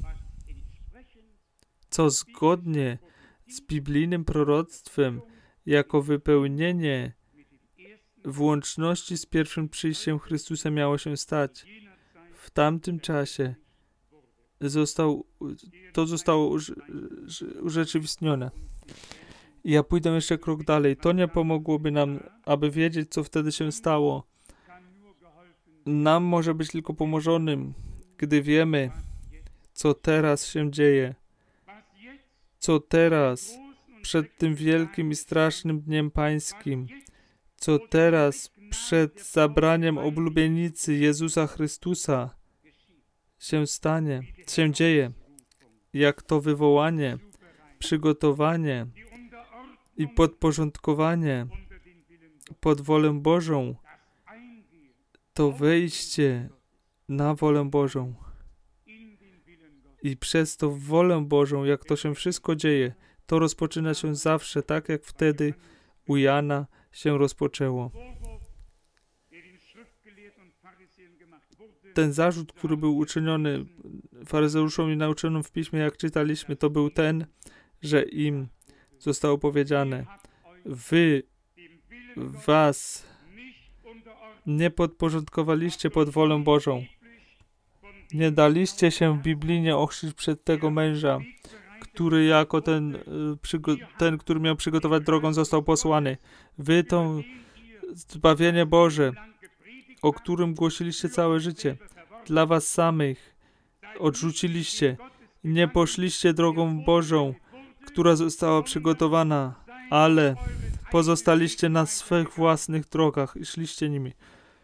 co zgodnie z biblijnym proroctwem jako wypełnienie w łączności z pierwszym przyjściem Chrystusa miało się stać. W tamtym czasie to zostało urzeczywistnione. Ja pójdę jeszcze krok dalej. To nie pomogłoby nam, aby wiedzieć, co wtedy się stało. Nam może być tylko pomożonym, gdy wiemy, co teraz się dzieje. Co teraz, przed tym wielkim i strasznym dniem pańskim. Co teraz, przed zabraniem oblubienicy Jezusa Chrystusa się dzieje. Jak to wywołanie, przygotowanie i podporządkowanie pod wolę Bożą, to wejście na wolę Bożą. I przez to wolę Bożą, jak to się wszystko dzieje, to rozpoczyna się zawsze tak, jak wtedy u Jana się rozpoczęło. Ten zarzut, który był uczyniony faryzeuszom i nauczonym w piśmie, jak czytaliśmy, to był ten, że im zostało powiedziane: wy was nie podporządkowaliście pod wolę Bożą. Nie daliście się biblijnie ochrzcić przed tego męża, który jako ten, który miał przygotować drogę, został posłany. Wy to zbawienie Boże, o którym głosiliście całe życie, dla was samych odrzuciliście. Nie poszliście drogą Bożą, która została przygotowana, ale pozostaliście na swych własnych drogach i szliście nimi.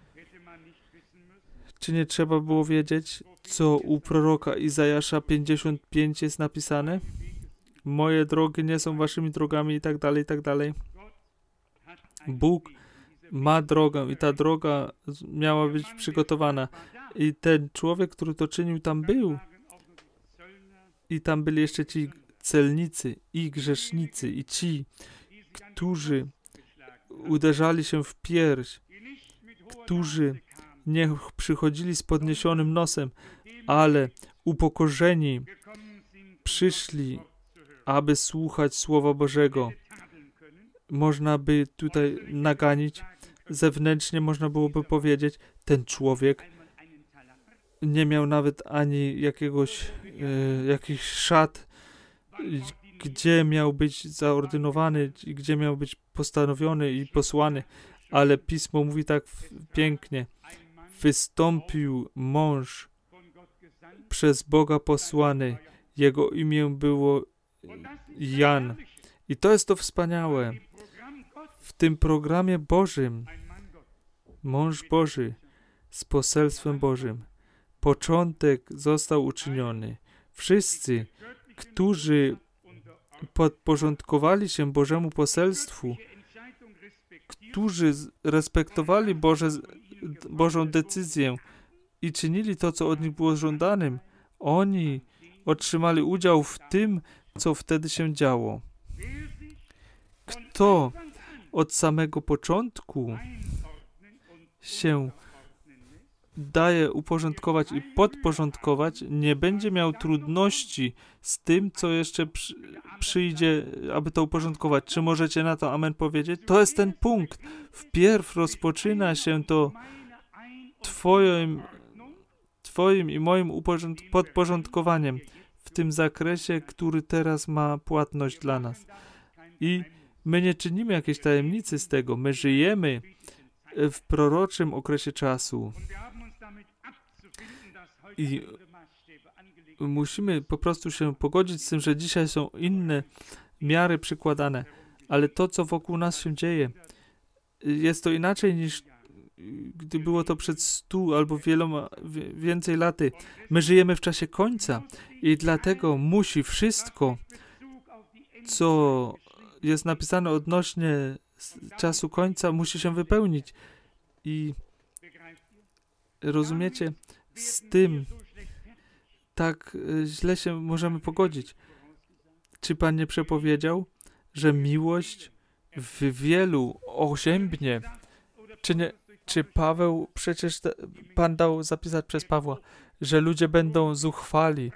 Czy nie trzeba było wiedzieć, co u proroka Izajasza 55 jest napisane? Moje drogi nie są waszymi drogami i tak dalej, i tak dalej. Bóg ma drogę i ta droga miała być przygotowana. I ten człowiek, który to czynił, tam był. I tam byli jeszcze ci celnicy i grzesznicy i ci, którzy uderzali się w pierś, którzy nie przychodzili z podniesionym nosem, ale upokorzeni przyszli, aby słuchać Słowa Bożego. Można by tutaj naganić, zewnętrznie można byłoby powiedzieć, ten człowiek nie miał nawet ani jakichś szat, gdzie miał być zaordynowany, gdzie miał być postanowiony i posłany, ale Pismo mówi tak pięknie: wystąpił mąż przez Boga posłany, jego imię było Jan. I to jest to wspaniałe. W tym programie Bożym mąż Boży z poselstwem Bożym. Początek został uczyniony. Wszyscy, którzy podporządkowali się Bożemu poselstwu, którzy respektowali Bożą decyzję i czynili to, co od nich było żądanym, oni otrzymali udział w tym, co wtedy się działo. Kto od samego początku się daje uporządkować i podporządkować, nie będzie miał trudności z tym, co jeszcze przyjdzie, aby to uporządkować. Czy możecie na to amen powiedzieć? To jest ten punkt. Wpierw rozpoczyna się to Twoim i moim podporządkowaniem w tym zakresie, który teraz ma płatność dla nas. I my nie czynimy jakiejś tajemnicy z tego. My żyjemy w proroczym okresie czasu. I musimy po prostu się pogodzić z tym, że dzisiaj są inne miary przykładane, ale to, co wokół nas się dzieje, jest to inaczej niż gdy było to przed 100 albo więcej laty. My żyjemy w czasie końca i dlatego musi wszystko co jest napisane odnośnie czasu końca, musi się wypełnić. I rozumiecie, z tym tak źle się możemy pogodzić. Czy Pan nie przepowiedział, że miłość w wielu osiębnie? Czy Paweł, przecież Pan dał zapisać przez Pawła, że ludzie będą zuchwali,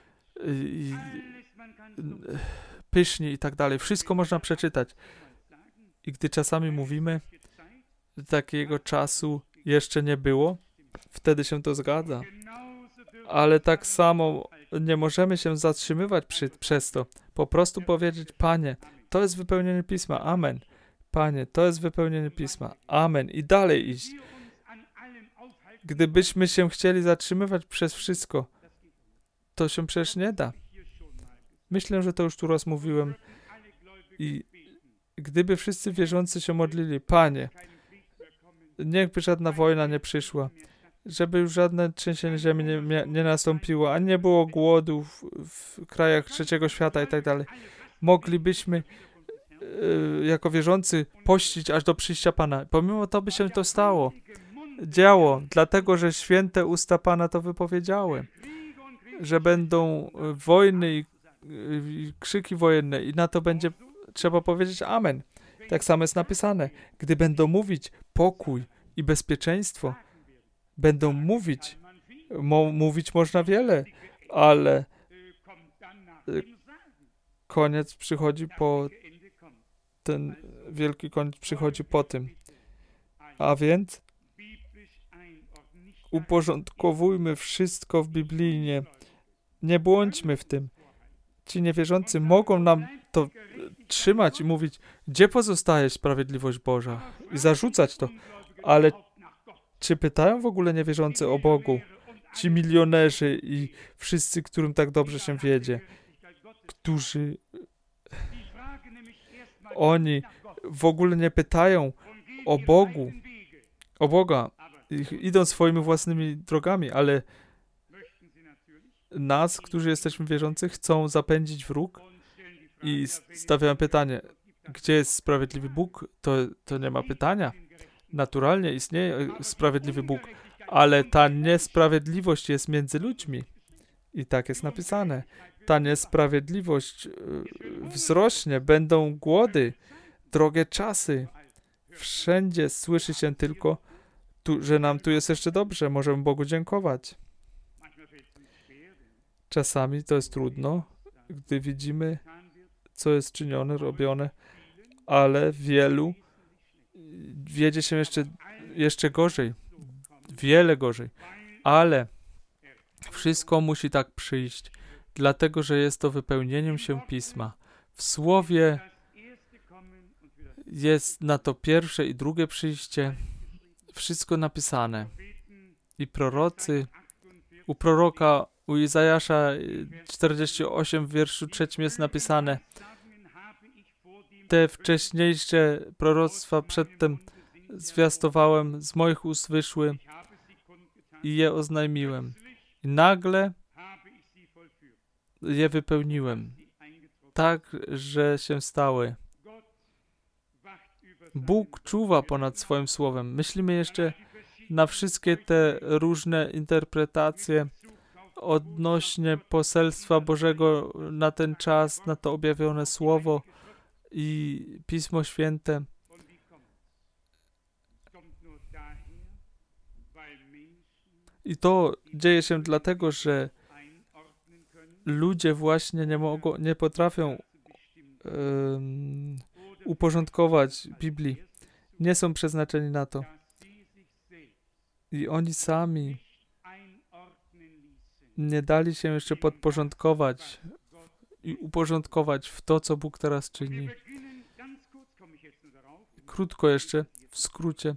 pyszni i tak dalej. Wszystko można przeczytać. I gdy czasami mówimy, takiego czasu jeszcze nie było, wtedy się to zgadza. Ale tak samo nie możemy się zatrzymywać przez to. Po prostu powiedzieć, Panie, to jest wypełnienie Pisma. Amen. Panie, to jest wypełnienie Pisma. Amen. I dalej iść. Gdybyśmy się chcieli zatrzymywać przez wszystko, to się przecież nie da. Myślę, że to już tu raz mówiłem. I gdyby wszyscy wierzący się modlili, Panie, niechby żadna wojna nie przyszła, żeby już żadne trzęsienie ziemi nie nastąpiło, ani nie było głodu w krajach trzeciego świata i tak dalej. Moglibyśmy jako wierzący pościć aż do przyjścia Pana. Pomimo to by się to działo, dlatego, że święte usta Pana to wypowiedziały, że będą wojny i krzyki wojenne i na to będzie trzeba powiedzieć amen. Tak samo jest napisane. Gdy będą mówić pokój i bezpieczeństwo, będą mówić, mówić można wiele, ale koniec przychodzi ten wielki koniec przychodzi po tym. A więc uporządkowujmy wszystko w biblijnie. Nie błądźmy w tym. Ci niewierzący mogą nam to trzymać i mówić, gdzie pozostaje sprawiedliwość Boża? I zarzucać to. Ale czy pytają w ogóle niewierzący o Bogu? Ci milionerzy i wszyscy, którym tak dobrze się wiedzie, którzy oni w ogóle nie pytają o Bogu, o Boga, idą swoimi własnymi drogami, ale nas, którzy jesteśmy wierzący, chcą zapędzić w róg i stawiają pytanie, gdzie jest sprawiedliwy Bóg? To nie ma pytania. Naturalnie istnieje sprawiedliwy Bóg, ale ta niesprawiedliwość jest między ludźmi. I tak jest napisane. Ta niesprawiedliwość wzrośnie, będą głody, drogie czasy. Wszędzie słyszy się tylko, że nam tu jest jeszcze dobrze, możemy Bogu dziękować. Czasami to jest trudno, gdy widzimy, co jest czynione, robione, ale wielu wiedzie się jeszcze gorzej, wiele gorzej, ale wszystko musi tak przyjść, dlatego, że jest to wypełnieniem się Pisma. W Słowie jest na to pierwsze i drugie przyjście, wszystko napisane. I prorocy, u proroka, u Izajasza 48 w wierszu 3 jest napisane, te wcześniejsze proroctwa przedtem zwiastowałem, z moich ust wyszły i je oznajmiłem. I nagle je wypełniłem, tak, że się stały. Bóg czuwa ponad swoim słowem. Myślimy jeszcze na wszystkie te różne interpretacje odnośnie poselstwa Bożego na ten czas, na to objawione Słowo i Pismo Święte. I to dzieje się dlatego, że ludzie właśnie nie potrafią uporządkować Biblii. Nie są przeznaczeni na to. I oni sami nie dali się jeszcze podporządkować i uporządkować w to, co Bóg teraz czyni. Krótko jeszcze, w skrócie.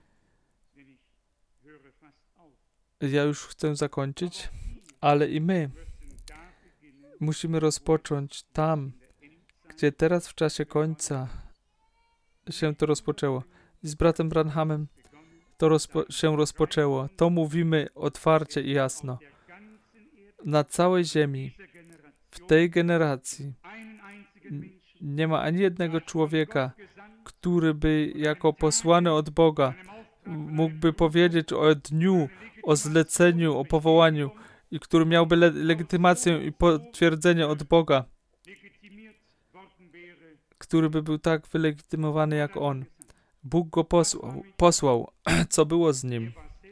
Ja już chcę zakończyć, ale i my musimy rozpocząć tam, gdzie teraz w czasie końca się to rozpoczęło. I z bratem Branhamem to się rozpoczęło. To mówimy otwarcie i jasno. Na całej ziemi, w tej generacji, Nie ma ani jednego człowieka, który by jako posłany od Boga mógłby powiedzieć o dniu, o zleceniu, o powołaniu i który miałby legitymację i potwierdzenie od Boga, który by był tak wylegitymowany jak on. Bóg go posłał. Co było z nim?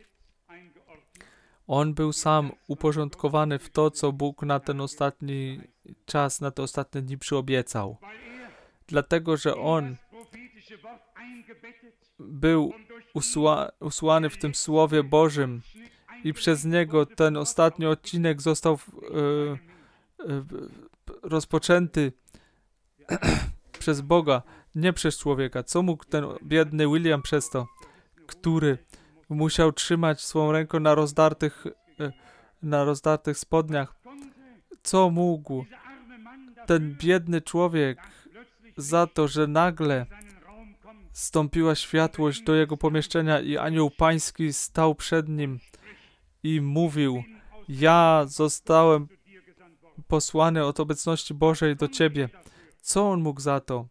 On był sam uporządkowany w to, co Bóg na ten ostatni czas, na te ostatnie dni przyobiecał. Dlatego, że on był usłany w tym Słowie Bożym i przez niego ten ostatni odcinek został rozpoczęty przez Boga, nie przez człowieka. Co mógł ten biedny William przez to, który musiał trzymać swoją ręką na rozdartych spodniach? Co mógł ten biedny człowiek za to, że nagle stąpiła światłość do jego pomieszczenia i anioł pański stał przed nim i mówił: ja zostałem posłany od obecności Bożej do ciebie. Co on mógł za to?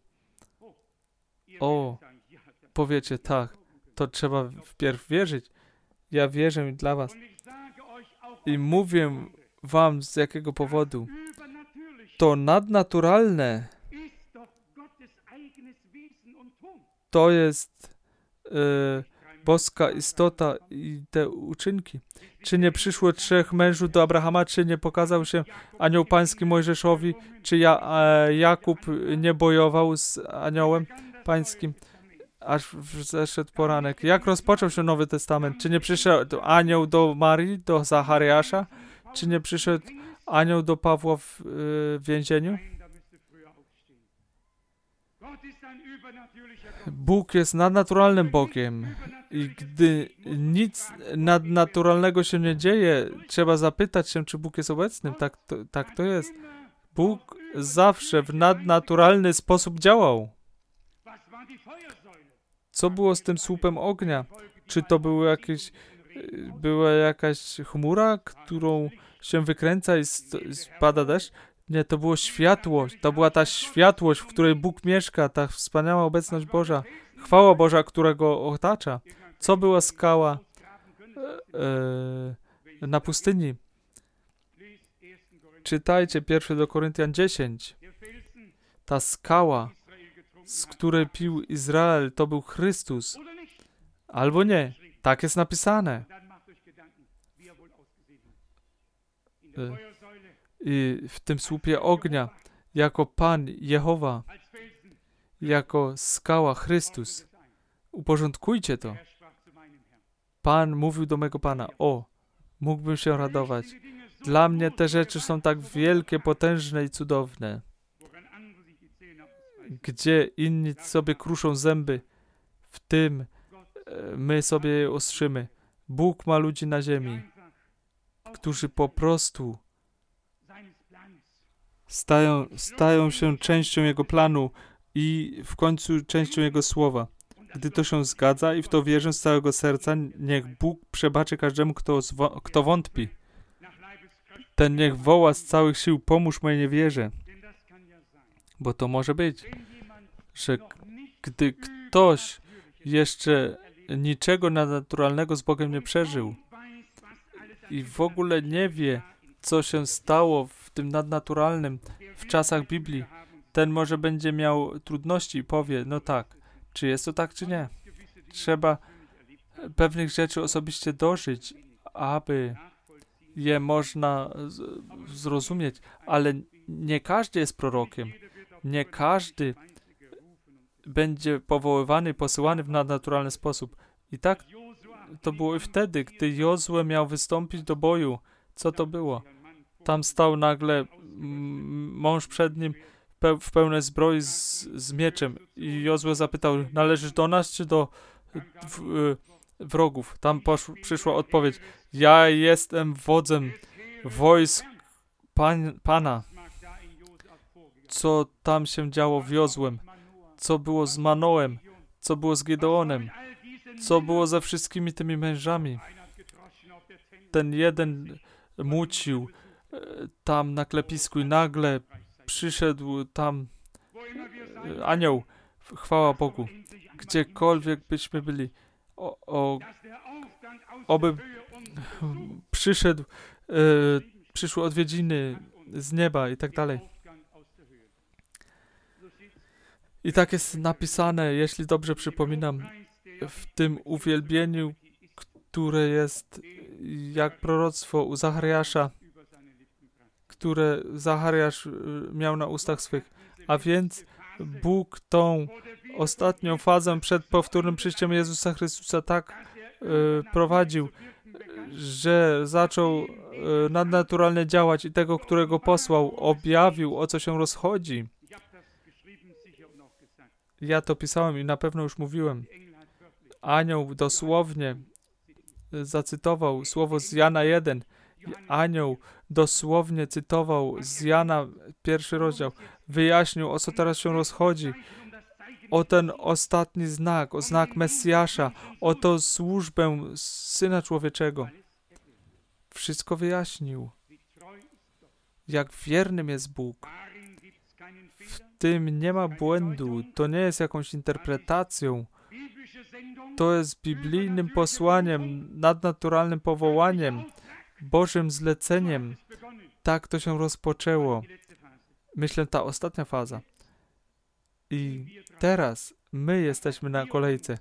O, powiecie, tak, to trzeba wpierw wierzyć. Ja wierzę dla was. I mówię wam z jakiego powodu. To nadnaturalne. To jest boska istota i te uczynki. Czy nie przyszło 3 mężów do Abrahama, czy nie pokazał się anioł pański Mojżeszowi, czy Jakub nie bojował z aniołem pańskim, aż zeszedł poranek. Jak rozpoczął się Nowy Testament? Czy nie przyszedł anioł do Marii, do Zachariasza? Czy nie przyszedł anioł do Pawła w więzieniu? Bóg jest nadnaturalnym Bogiem i gdy nic nadnaturalnego się nie dzieje, trzeba zapytać się, czy Bóg jest obecny. Tak to jest. Bóg zawsze w nadnaturalny sposób działał. Co było z tym słupem ognia? Czy to była jakaś chmura, którą się wykręca i spada deszcz? Nie, to było światłość. To była ta światłość, w której Bóg mieszka, ta wspaniała obecność Boża. Chwała Boża, która go otacza. Co była skała na pustyni? Czytajcie 1 do Koryntian 10. Ta skała, z której pił Izrael, to był Chrystus. Albo nie. Tak jest napisane. I w tym słupie ognia, jako Pan Jehowa, jako skała Chrystus. Uporządkujcie to. Pan mówił do mego Pana: o, mógłbym się radować. Dla mnie te rzeczy są tak wielkie, potężne i cudowne. Gdzie inni sobie kruszą zęby, w tym my sobie je ostrzymy. Bóg ma ludzi na ziemi, którzy po prostu stają się częścią Jego planu i w końcu częścią Jego słowa. Gdy to się zgadza i w to wierzę z całego serca, niech Bóg przebaczy każdemu, kto wątpi. Ten niech woła z całych sił: pomóż mojej niewierze. Bo to może być, że gdy ktoś jeszcze niczego nadnaturalnego z Bogiem nie przeżył i w ogóle nie wie, co się stało w tym nadnaturalnym w czasach Biblii, ten może będzie miał trudności i powie: no tak, czy jest to tak, czy nie. Trzeba pewnych rzeczy osobiście dożyć, aby je można zrozumieć, ale nie każdy jest prorokiem. Nie każdy będzie powoływany, posyłany w nadnaturalny sposób. I tak to było i wtedy, gdy Jozue miał wystąpić do boju. Co to było? Tam stał nagle mąż przed nim w pełnej zbroi z mieczem i Jozue zapytał: należysz do nas, czy do wrogów? Tam przyszła odpowiedź: ja jestem wodzem wojsk Pana. Co tam się działo w Jozłem? Co było z Manoem? Co było z Gedeonem? Co było ze wszystkimi tymi mężami? Ten jeden mucił tam na klepisku i nagle przyszedł tam anioł. Chwała Bogu. Gdziekolwiek byśmy byli. Oby przyszły odwiedziny z nieba i tak dalej. I tak jest napisane, jeśli dobrze przypominam, w tym uwielbieniu, które jest jak proroctwo u Zachariasza, które Zachariasz miał na ustach swych. A więc Bóg tą ostatnią fazę przed powtórnym przyjściem Jezusa Chrystusa tak prowadził, że zaczął nadnaturalnie działać i tego, którego posłał, objawił, o co się rozchodzi. Ja to pisałem i na pewno już mówiłem. Anioł dosłownie zacytował słowo z Jana 1. Anioł dosłownie cytował z Jana 1 rozdział. Wyjaśnił, o co teraz się rozchodzi. O ten ostatni znak, o znak Mesjasza, o tą służbę Syna Człowieczego. Wszystko wyjaśnił. Jak wiernym jest Bóg. W tym nie ma błędu. To nie jest jakąś interpretacją. To jest biblijnym posłaniem, nadnaturalnym powołaniem, Bożym zleceniem. Tak to się rozpoczęło. Myślę, ta ostatnia faza. I teraz my jesteśmy na kolejce,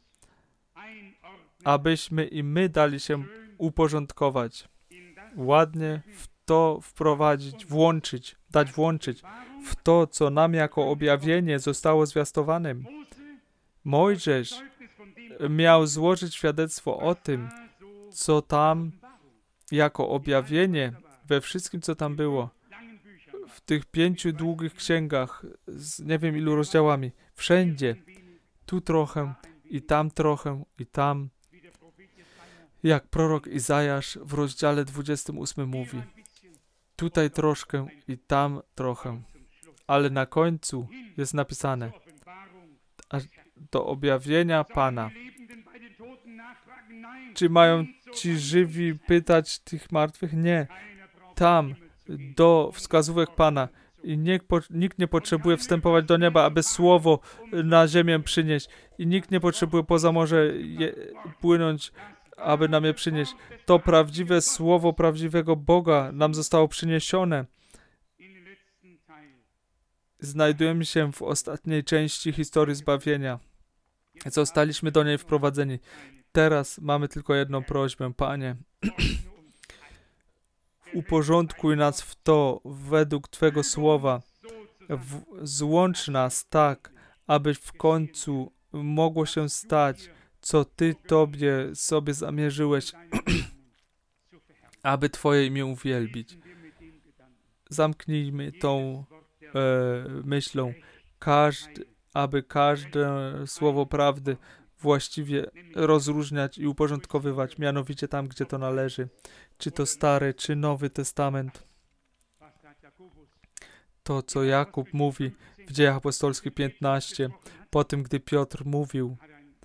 abyśmy i my dali się uporządkować. Ładnie w to wprowadzić, dać włączyć w to, co nam jako objawienie zostało zwiastowane. Mojżesz miał złożyć świadectwo o tym, co tam jako objawienie we wszystkim, co tam było. W tych 5 długich księgach z nie wiem ilu rozdziałami. Wszędzie. Tu trochę i tam trochę i tam. Jak prorok Izajasz w rozdziale 28 mówi. Tutaj troszkę i tam trochę. Ale na końcu jest napisane aż do objawienia Pana. Czy mają ci żywi pytać tych martwych? Nie. Tam, do wskazówek Pana. I nikt nie potrzebuje wstępować do nieba, aby słowo na ziemię przynieść. I nikt nie potrzebuje poza morze płynąć, aby nam je przynieść. To prawdziwe słowo prawdziwego Boga nam zostało przyniesione. Znajdujemy się w ostatniej części historii zbawienia. Zostaliśmy do niej wprowadzeni. Teraz mamy tylko jedną prośbę. Panie, uporządkuj nas w to według Twego słowa. Złącz nas tak, aby w końcu mogło się stać, co Ty Tobie sobie zamierzyłeś, aby Twoje imię uwielbić. Zamknijmy tą myślą, aby każde słowo prawdy właściwie rozróżniać i uporządkowywać, mianowicie tam, gdzie to należy. Czy to Stary, czy Nowy Testament. To, co Jakub mówi w Dziejach Apostolskich 15, po tym, gdy Piotr mówił,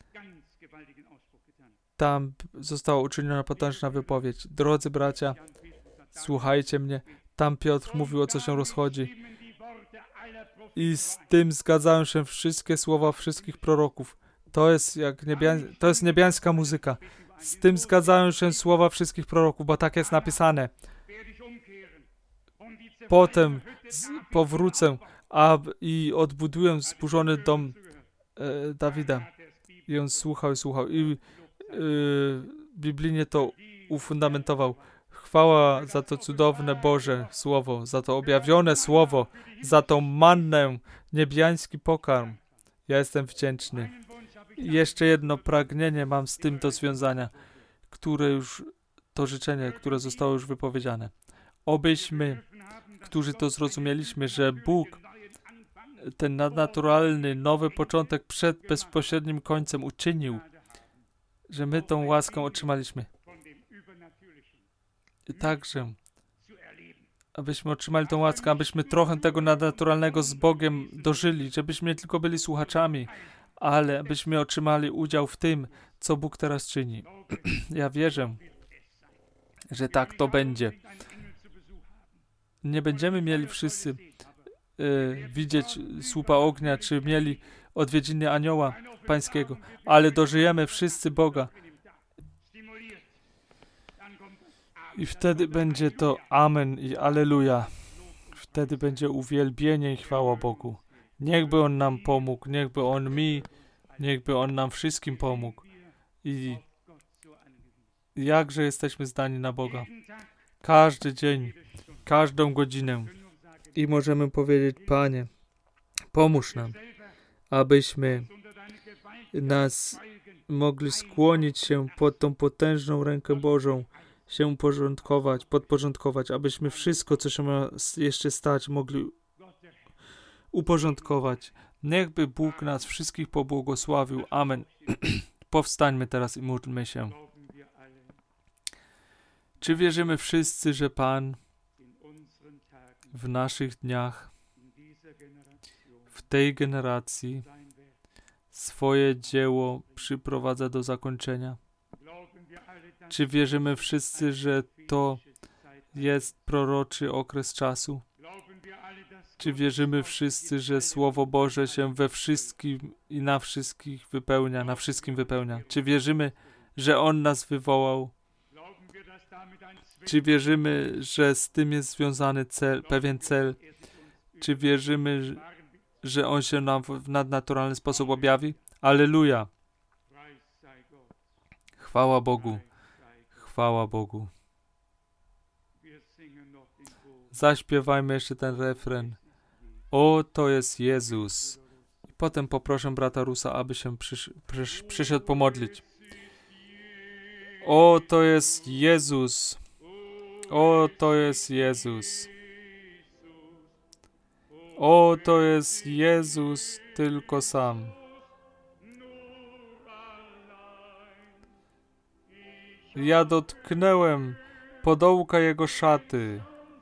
tam została uczyniona potężna wypowiedź. Drodzy bracia, słuchajcie mnie. Tam Piotr mówił, o co się rozchodzi. I z tym zgadzają się wszystkie słowa wszystkich proroków. To jest niebiańska muzyka. Z tym zgadzają się słowa wszystkich proroków, bo tak jest napisane. Potem powrócę i odbuduję zburzony dom Dawida. I on słuchał. I biblijnie to ufundamentował. Chwała za to cudowne Boże Słowo, za to objawione Słowo, za tą mannę, niebiański pokarm. Ja jestem wdzięczny. I jeszcze jedno pragnienie mam z tym do związania, to życzenie, które zostało już wypowiedziane. Obyśmy, którzy to zrozumieliśmy, że Bóg ten nadnaturalny, nowy początek przed bezpośrednim końcem uczynił, że my tą łaskę otrzymaliśmy. I także, abyśmy otrzymali tą łaskę, abyśmy trochę tego nadnaturalnego z Bogiem dożyli, żebyśmy nie tylko byli słuchaczami, ale abyśmy otrzymali udział w tym, co Bóg teraz czyni. Ja wierzę, że tak to będzie. Nie będziemy mieli wszyscy widzieć słupa ognia, czy mieli odwiedziny anioła pańskiego, ale dożyjemy wszyscy Boga. I wtedy będzie to amen i alleluja. Wtedy będzie uwielbienie i chwała Bogu. Niechby On nam pomógł, niechby On mi, niechby On nam wszystkim pomógł. I jakże jesteśmy zdani na Boga. Każdy dzień, każdą godzinę. I możemy powiedzieć, Panie, pomóż nam, abyśmy nas mogli skłonić się pod tą potężną rękę Bożą, się podporządkować, abyśmy wszystko, co się ma jeszcze stać, mogli uporządkować. Niechby Bóg nas wszystkich pobłogosławił. Amen. Powstańmy teraz i módlmy się. Czy wierzymy wszyscy, że Pan w naszych dniach, w tej generacji swoje dzieło przyprowadza do zakończenia? Czy wierzymy wszyscy, że to jest proroczy okres czasu? Czy wierzymy wszyscy, że Słowo Boże się we wszystkim i na wszystkich wypełnia, na wszystkim wypełnia? Czy wierzymy, że On nas wywołał? Czy wierzymy, że z tym jest związany pewien cel? Czy wierzymy, że On się nam w nadnaturalny sposób objawi? Alleluja! Chwała Bogu! Chwała Bogu! Zaśpiewajmy jeszcze ten refren. O, to jest Jezus. I potem poproszę brata Rusa, aby się przyszedł pomodlić. O, to jest Jezus. O, to jest Jezus. O, to jest Jezus tylko sam. Ja dotknąłem podołka Jego szaty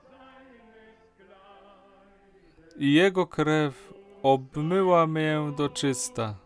i Jego krew obmyła mię do czysta.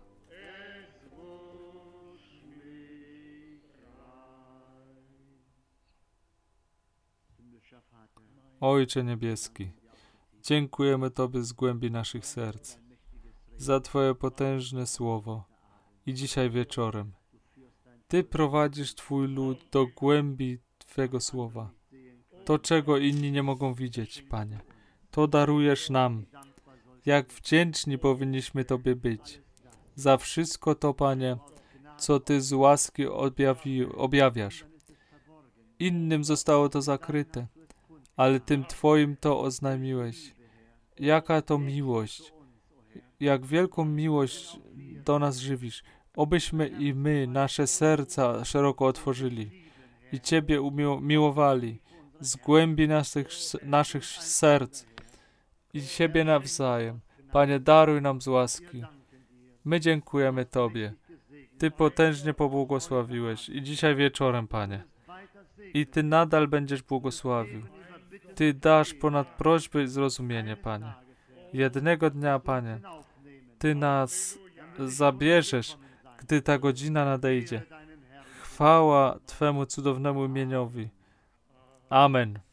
Ojcze Niebieski, dziękujemy Tobie z głębi naszych serc za Twoje potężne słowo i dzisiaj wieczorem. Ty prowadzisz Twój lud do głębi Twego słowa. To, czego inni nie mogą widzieć, Panie, to darujesz nam. Jak wdzięczni powinniśmy Tobie być za wszystko to, Panie, co Ty z łaski objawiasz. Innym zostało to zakryte, ale Tym Twoim to oznajmiłeś. Jaka to miłość, jak wielką miłość do nas żywisz. Obyśmy i my nasze serca szeroko otworzyli i Ciebie miłowali z głębi naszych serc i siebie nawzajem. Panie, daruj nam z łaski. My dziękujemy Tobie. Ty potężnie pobłogosławiłeś i dzisiaj wieczorem, Panie. I Ty nadal będziesz błogosławił. Ty dasz ponad prośby zrozumienie, Panie. Jednego dnia, Panie, Ty nas zabierzesz, gdy ta godzina nadejdzie. Chwała Twemu cudownemu imieniowi. Amen.